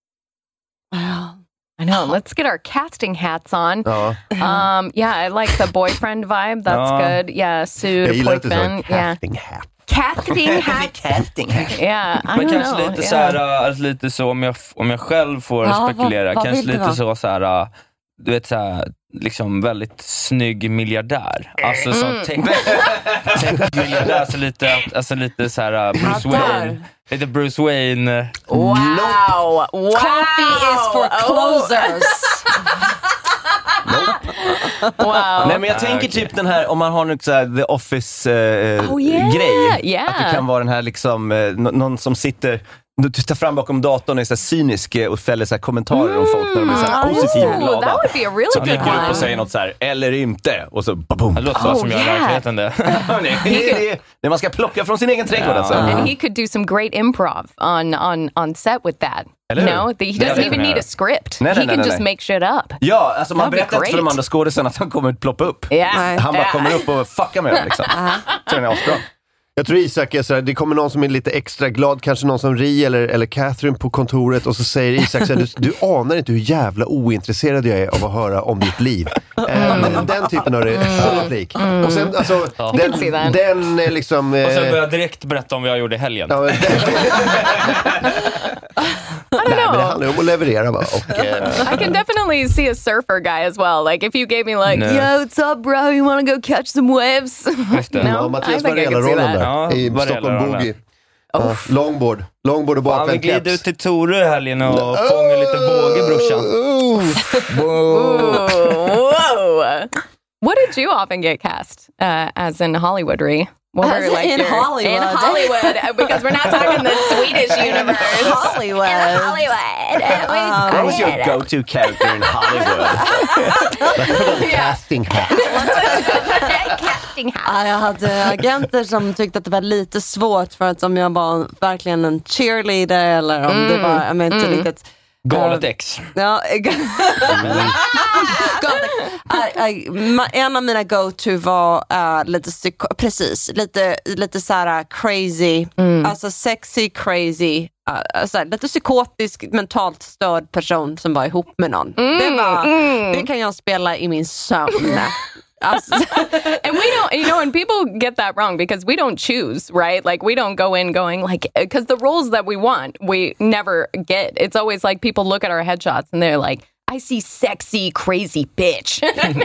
I know. Let's get our casting hats on. Ja. Um, yeah, I like the boyfriend vibe. That's Ja. good. Yeah, Jag sur gillar att du sa pojkvän. Yeah, casting hat. casting hat. Yeah, I Men don't kanske know. lite yeah. så här, alltså lite så om jag, om jag själv får Ja, spekulera, vad- vad kanske vill du lite vara? så, så här, du vet så här, liksom väldigt snygg miljardär. Alltså som Mm. tech, tech-miljardär, så lite, alltså lite så här Bruce Ja, Wayne. där. Lite Bruce Wayne. Wow! Wow! Coffee is for closers. Wow. Nej, men jag tänker typ den här, om man har något så här The Office-grej. Oh, yeah. Yeah. Att det kan vara den här liksom, eh, nå- någon som sitter Du tar fram bakom datorn och är så cynisk och fäller så här kommentarer om folk när de är så här positiva och glada. That would be a really Så good dyker one. upp och säger något så här, eller inte. Och så boom. Det låter så som jag i verkligheten det. det, det, det man ska plocka från sin egen trädgård alltså. And he could do some great improv on on on set with that. Eller You hur? know, he Det doesn't hade even jag need a kunnat script. Nej, nej, he nej, can nej, just nej. make shit up. Ja, alltså man That'd be berättar inte för de great. andra skådespelarna att han kommer att ploppa upp. Yeah. Han bara kommer upp och fuckar med dem liksom. Så den är asbra. Jag tror Isak är sådär, det kommer någon som är lite extra glad, kanske någon som Ri eller, eller Catherine på kontoret och så säger Isak såhär, du, du anar inte hur jävla ointresserad jag är av att höra om ditt liv. Mm. Den, den typen av replik. Mm. Och sen, alltså, Ja. den, den är liksom... Och sen eh, börjar jag direkt berätta om vad jag gjorde i helgen. Ja, men den, nej, men det handlar ju om att leverera va? Och, eh, I can definitely see a surfer guy as well. Like if you gave me like, No. yo, what's up, bro? You want to go catch some waves? Just det. No, ja, I Mattias think I can see Varela-rollen that. där Ja, i Varela-rollen. Stockholm Boogie. Ja, longboard. Longboard och Fan, vi bakvänd glider ut till Torö i helgen och fångar lite vågor, brorsan. Whoa. What did you often get cast uh, as in Hollywood, Ree? What As in your- Hollywood. In Hollywood, uh, because we're not talking the Swedish universe. Hollywood. In Hollywood. Um, What was your go-to character in Hollywood? casting hat. Casting hat. Ja, jag hade agenter som tyckte att det var lite svårt för att om jag var verkligen en cheerleader eller om det var, jag vet inte Mm. riktigt. Galet ex. Ja, Galet. I, I, ma- en av mina go-to var uh, lite psyko- precis, lite, lite såhär crazy, alltså sexy, crazy, uh, såhär, lite psykotisk, mentalt störd person som var ihop med någon. Det, var, det kan jag spela i min sömn. Alltså. And we don't, you know, and people get that wrong because we don't choose, right? Like we don't go in going like, because the roles that we want, we never get. It's always like people look at our headshots and they're like, I see sexy, crazy bitch.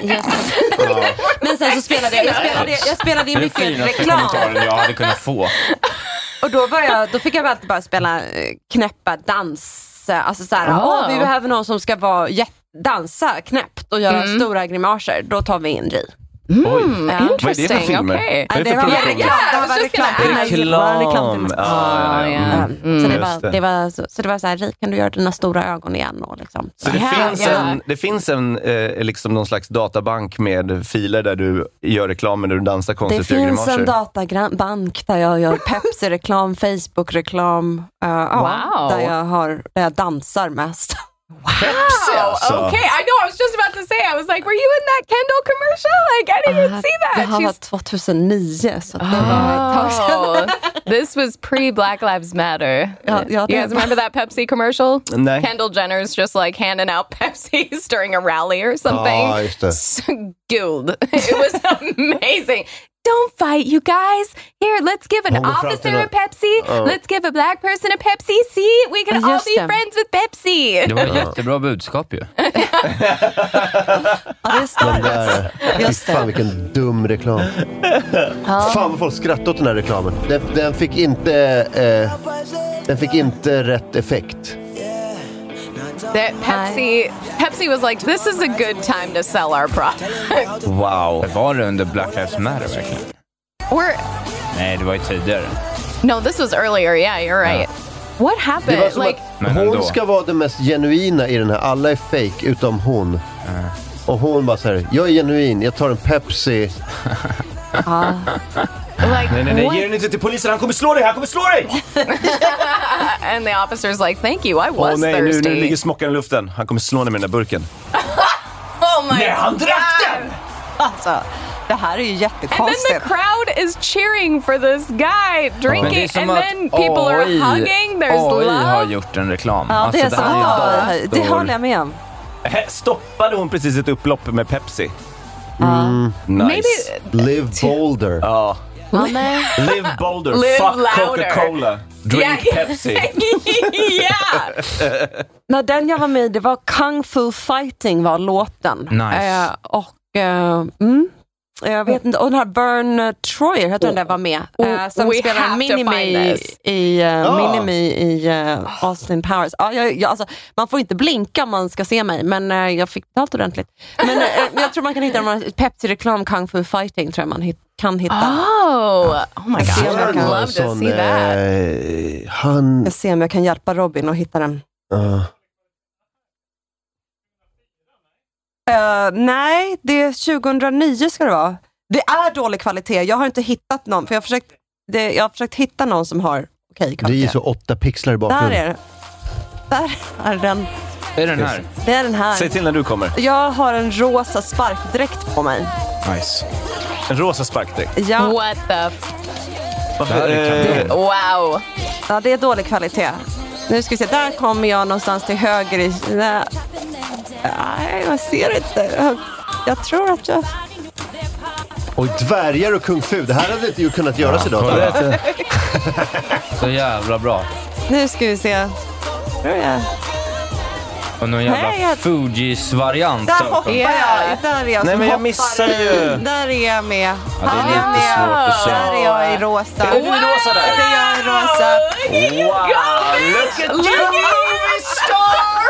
Men sen så spelade jag, jag spelade, jag spelade ju Det är mycket finaste reklam. kommentaren jag hade kunnat få. Och då, var jag, då fick jag alltid bara spela eh, knäppa dans. Alltså såhär, Oh. åh, vi behöver någon som ska vara jätte dansa knäppt och göra Mm. stora grimaser. Då tar vi in Ri. Oj, Ja. vad är det för Interesting, filmer? okay. Vad är det det för var produktion? reklam. Det var just reklam. gonna Det Reklam. var reklam. Ja, ja, ja. Mm. Mm. Så det Just var, det. det var, så, så det var så här, Ri, kan du göra dina stora ögon igen? Och liksom. Så det Ja, finns ja. en, det finns en eh, liksom någon slags databank med filer där du gör reklamen där du dansar Det konstigt och finns en grimaser. databank där jag gör Pepsi-reklam, Facebook-reklam. Uh, ja, Wow. där, jag har, där jag dansar mest. Pepsi alltså! Okay, I know. I was just about to say. I was like, were you in that Kendall commercial? Like, I didn't even see Det that. här var She's- tjugohundranio, så det var ett tag sedan. Oh, this was pre Black Lives Matter. Ja, ja, you det guys var- remember that Pepsi commercial? Nej. Kendall Jenner's just like handing out Pepsis during a rally or something. Ja, just det. So good. It was amazing. Don't fight, you guys. Here, let's give an Hon går fram till officer någon- a Pepsi. Ja. Let's give a black person a Pepsi. See, we can Ja, all just be det. friends with Pepsi. Det var ett jättebra budskap ju. Ja, det är Den starkt. där, fy Just fan det. vilken dum reklam. Fan vad folk skrattade åt den här reklamen. Den, den fick inte eh, den fick inte rätt effekt. That Pepsi, Pepsi was like, this is a good time to sell our product. Wow. Var det under Black Lives Matter verkligen? Or Nej, det var ju tidigare. no, this was earlier. Yeah, you're right. What Det happened? var som Like, Men att ändå. hon ska vara det mest genuina i den här. Alla är fake utom hon. Och hon bara så här, jag är genuin, jag tar en Pepsi. like Nej, nej, nej, what? ge den inte till polisen, han kommer slå dig, han kommer slå dig! And the officer's like, thank you, I Åh was nej, nu, thirsty. nu ligger smockan i luften. Han kommer slå dig med den där burken. Oh my Nej, han drack God. den! Alltså, det här är ju And then the jättekonstigt. crowd is cheering for this guy Men det drinking, är som and att then people are A I hugging. There's A I har love. gjort en reklam. Ja, det är Alltså, så. här är Ja, dator. det håller jag med om. Äh, Stoppade hon precis ett upplopp med Pepsi? Mm. Nice. Maybe Live bolder. Ja. oh, man. Live bolder, Live fuck louder. Coca-Cola, drink Yeah. Pepsi. Yeah. När den jag var med i, det var Kung Fu Fighting var låten. Nice. Eh, och eh, mm, jag vet inte, och den här Vern Troyer, heter den där var med. Eh, som We spelar have to Minimi find this. i, uh, Ja. Minimi i uh, Austin Powers. Ja, jag, jag, alltså, man får inte blinka om man ska se mig, men eh, jag fick betalt ordentligt. Men eh, jag tror man kan hitta den här Pepsi-reklam Kung Fu Fighting, tror jag man hit, kan hitta. Oh, oh my Jag ser om jag god, kan- I'd love to Sån, see that. eh, han... Jag ser om jag kan hjälpa Robin att hitta den. Uh. Uh, nej, det är tjugohundranio ska det vara. Det är dålig kvalitet. Jag har inte hittat någon. För jag har försökt, det, jag har försökt hitta någon som har okej kvalitet. Det är ju så åtta pixlar i Där bakgrunden. är det. Där är den. Är den här? Det är den här. Säg till när du kommer. Jag har en rosa sparkdräkt på mig. Nice. En rosa sparkdräkt. Ja. What the f- Varför? Eh, Wow. Ja, det är dålig kvalitet. Nu ska vi se, där kommer jag någonstans till höger i... Nej, jag ser inte. Jag, jag tror att jag... Och dvärgar och kung fu, det här hade inte ju kunnat göras Ja, idag. kolla. Så jävla bra. Nu ska vi se. Tror jag. Och någon jävla Nej, jag- Fugees-variant. Där hoppar jag. Där är jag Nej, som men jag hoppar missar i. ju. Där är jag med. Ja, det är Här lite jag med. svårt att se. Där är jag i rosa. Är du i rosa där? Det är jag i rosa. Wow, look at you, movie star!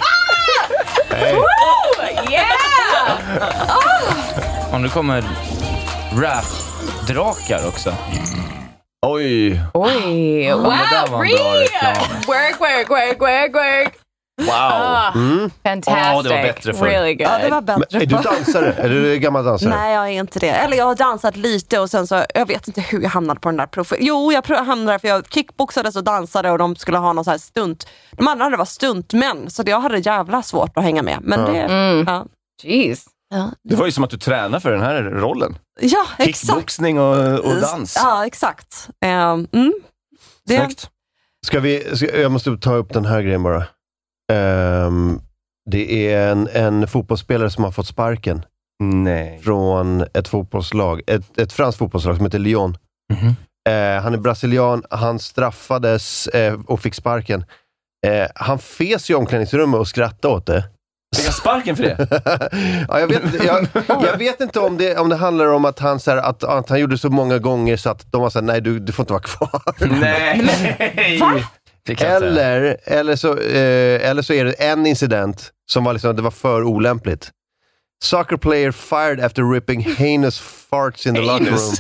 Yeah! Och nu kommer rap-drakar också. Oj. Oj, det där wow, var en bra Ree! reklam. Work, work, work, work, work. Wow. Ah, Mm. fantastic. Ja, det var bättre förr. Really good. Ja, det var Men, bättre. är du dansare? Är du gammal dansare? Nej, jag är inte det. Eller jag har dansat lite och sen så, jag vet inte hur jag hamnade på den där profilen. Jo, jag prov- hamnade där för jag kickboxades och dansade och de skulle ha någon så här stunt. De andra hade var stuntmän, så jag hade jävla svårt att hänga med. Men det, Mm. ja. Jeez. Ja, Det var ju som att du tränar för den här rollen. ja exakt. Kickboxning och, och dans. Ja, exakt. Um, mm. Det, Snyggt. Ska vi, ska, jag måste ta upp den här grejen bara. Ehm, det är en, en fotbollsspelare som har fått sparken Nej. från ett fotbollslag, ett, ett franskt fotbollslag som heter Lyon. Mhm. Eh, han är brasilian, han straffades eh, och fick sparken. Eh, han fes i omklädningsrummet och skrattade åt det. Fick jag sparken för det? Ja, jag, vet, jag, jag vet inte om det, om det handlar om att han, så här, att, att han gjorde så många gånger så att de var såhär, nej du, du får inte vara kvar. Nej. Det kan jag säga. Eller, eller, så, eh, eller så är det en incident som var liksom, det var för olämpligt. Soccer player fired after ripping heinous farts in the locker room.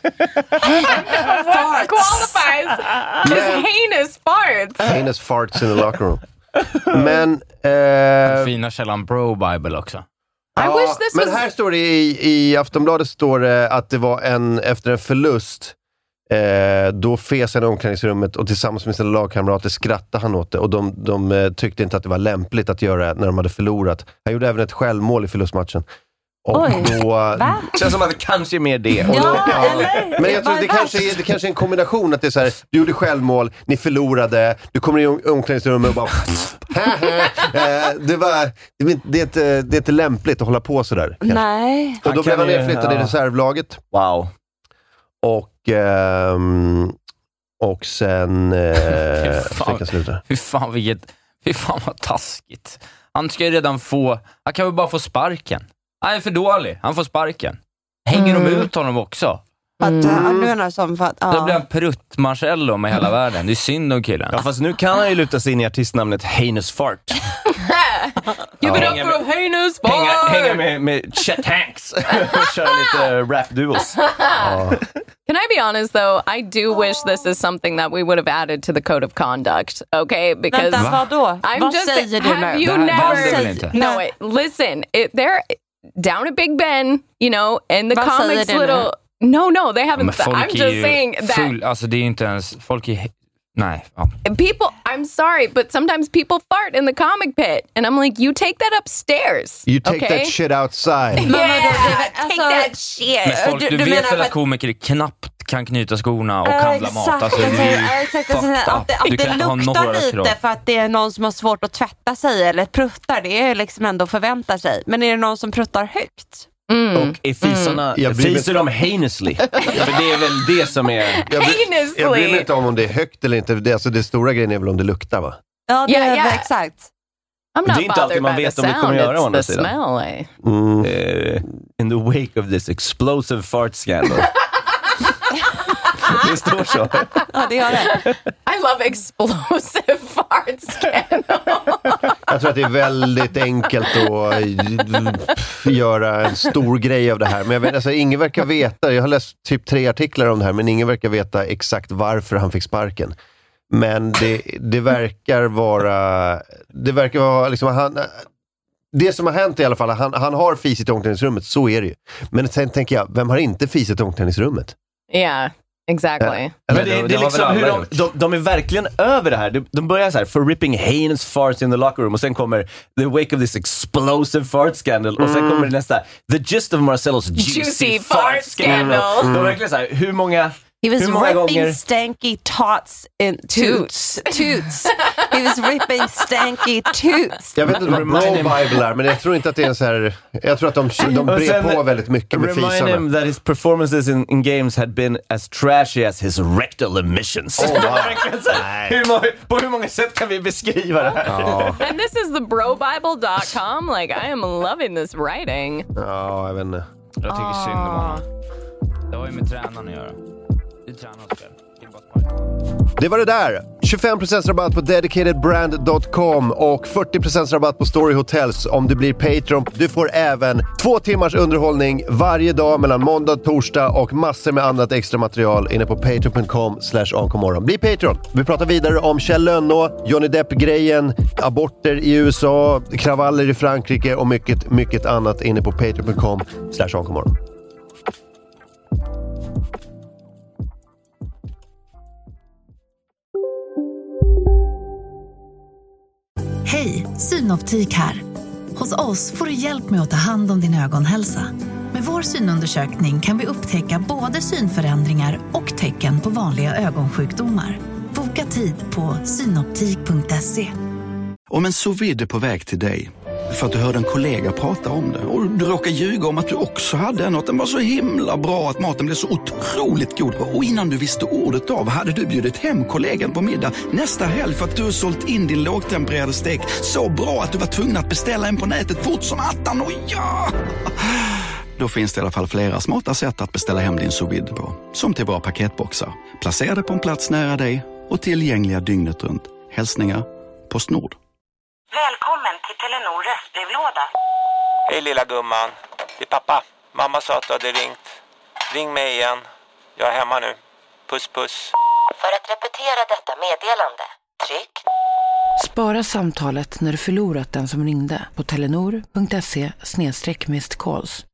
Qualifies as Men- heinous farts. Heinous farts in the locker room. Men... Eh, Fina källan Bro Bible också. I ja, wish this men was- här står det i, i Aftonbladet står det att det var en, efter en förlust, eh, då fes han i omklädningsrummet och tillsammans med sina lagkamrater skrattade han åt det och de, de eh, tyckte inte att det var lämpligt att göra det när de hade förlorat. Han gjorde även ett självmål i förlustmatchen. Och Oj, då, va? Känns som att det kanske är mer det. och då, Ja, ja. eller? Men jag tror att det Vad kanske, är, det kanske är en kombination att det är så här, du gjorde självmål, ni förlorade, du kommer i om- omklädningsrummet och bara eh, det, var, det, är inte, det, är inte, det är inte lämpligt att hålla på sådär. Nej. Och då Han blev kan han ju- nedflyttad i ja. reservlaget. Wow. Och, ehm, och sen eh, Fy fan. fick han sluta. Fy fan, vilket, fy fan vad taskigt. Han ska ju redan få, han kan väl bara få sparken. Han är för dålig, han får sparken. Hänger de ut honom också? För att, ja, nu är det som för att, Då blir ja. han prutt-Marcello med hela världen. Det är synd om killen. Ja, fast nu kan han ju luta sig in i artistnamnet Heinous Fart. Give it Hänga up for med- heinous Hänga, fart. hänga med, med Chet Hanks och köra lite rap-duos. Can I be honest though? I do wish this is something that we would have added to the code of conduct. Okay, because Vänta, vadå? I'm Vad just säger du have nu? you Det här- det här never? är väl inte? No, wait. Listen, it, they're down at Big Ben, you know, and the Vad säger comics du nu? little. No, no, they Ja, haven't. men folk I'm är just ju saying that full, alltså det är ju inte ens, folk är, nej. Ja. people. I'm sorry, but sometimes people fart in the comic pit, and I'm like, you take that upstairs. You take okay? that shit outside. Men vadå, det är väl- Take alltså- that shit. Men folk, du- du, du vet menar väl för att att- komiker knappt kan knyta skorna och Ja, handla mat. exakt. Alltså, det är ju Ja, exakt. Alltså, fucked att det, up. att Du det kan inte ha luktar några lite krav. för att det är någon som har svårt att tvätta sig eller pruttar, det är liksom ändå förväntar sig. Men är det någon som pruttar högt? Mm. Och är fisarna, Jag bryr mig- fiser de heinously? För det är väl det som är... Jag bryr, jag bryr mig inte om om det är högt eller inte. Det, alltså, det stora grejen är väl om det luktar, va? Ja, det Yeah, är yeah. exakt. I'm Det är not inte alltid bothered man by vet the om det kommer sound. göra å It's andra the sidan. smell. eh. Mm. Uh, in the wake of this explosive fart scandal. Det står så. Ja, det gör det. I love explosive fart scandal. Jag tror att det är väldigt enkelt att göra en stor grej av det här. Men jag vet, alltså, ingen verkar veta, jag har läst typ tre artiklar om det här, men ingen verkar veta exakt varför han fick sparken. Men det, det verkar vara det verkar vara liksom han, det som har hänt i alla fall, han, han har fisit i omklädningsrummet, så är det ju. Men sen tänker jag, vem har inte fisit i omklädningsrummet? Yeah. Exactly. Men det, det, det är liksom hur de, de, de är verkligen över det här. De, de börjar så här, for ripping heinous farts in the locker room, och sen kommer the wake of this explosive fart scandal, och sen Mm. kommer det nästa, the gist of Marcellos juicy, Juicy fart, fart scandal. scandal. De är verkligen så här, hur många He was hur många ripping gånger stanky tots in toots. Toots. He was ripping stanky toots. Jag vet inte vad Bro Bible är, men jag tror inte att det är en så här. Jag tror att de, de brer på väldigt mycket med remind fisarna. him that his performances in, in games had been as trashy as his rectal emissions. Oh, wow. hur många, på hur många sätt kan vi beskriva det här? Ja. And this is the bro bible dot com. Like, I am loving this writing. Ja, jag vet inte. Jag tycker synd om honom. Det har ju med tränaren att göra. Det är tränarens spel. Det är bara spark. Det var det där. tjugofem procent rabatt på dedicated brand dot com och fyrtio procent rabatt på Story Hotels om du blir Patreon. Du får även två timmars underhållning varje dag mellan måndag och torsdag och massor med annat extra material inne på patreon dot com slash onkomorron. Bli Patreon. Vi pratar vidare om Kjell Lönnå, Johnny Depp-grejen, aborter i U S A, kravaller i Frankrike och mycket, mycket annat inne på patreon dot com slash onkomorron. Hej, Synoptik här. Hos oss får du hjälp med att ta hand om din ögonhälsa. Med vår synundersökning kan vi upptäcka både synförändringar och tecken på vanliga ögonsjukdomar. Boka tid på synoptik punkt se. Om en sous vide är på väg till dig för att du hörde en kollega prata om det och du råkar ljuga om att du också hade en och att den var så himla bra att maten blev så otroligt god. Och innan du visste ordet av hade du bjudit hem kollegan på middag nästa helg för att du har sålt in din lågtempererade stek så bra att du var tvungen att beställa en på nätet fort som attan. Och ja! Då finns det i alla fall flera smarta sätt att beställa hem din sous vide på. Som till våra paketboxar. Placerade på en plats nära dig och tillgängliga dygnet runt. Hälsningar Postnord. Välkommen till Telenor röstbrevlåda. Hej lilla gumman. Det är pappa. Mamma sa att du hade ringt. Ring mig igen. Jag är hemma nu. Puss puss. För att repetera detta meddelande, tryck. Spara samtalet när du förlorat den som ringde på telenor punkt se slash missed calls.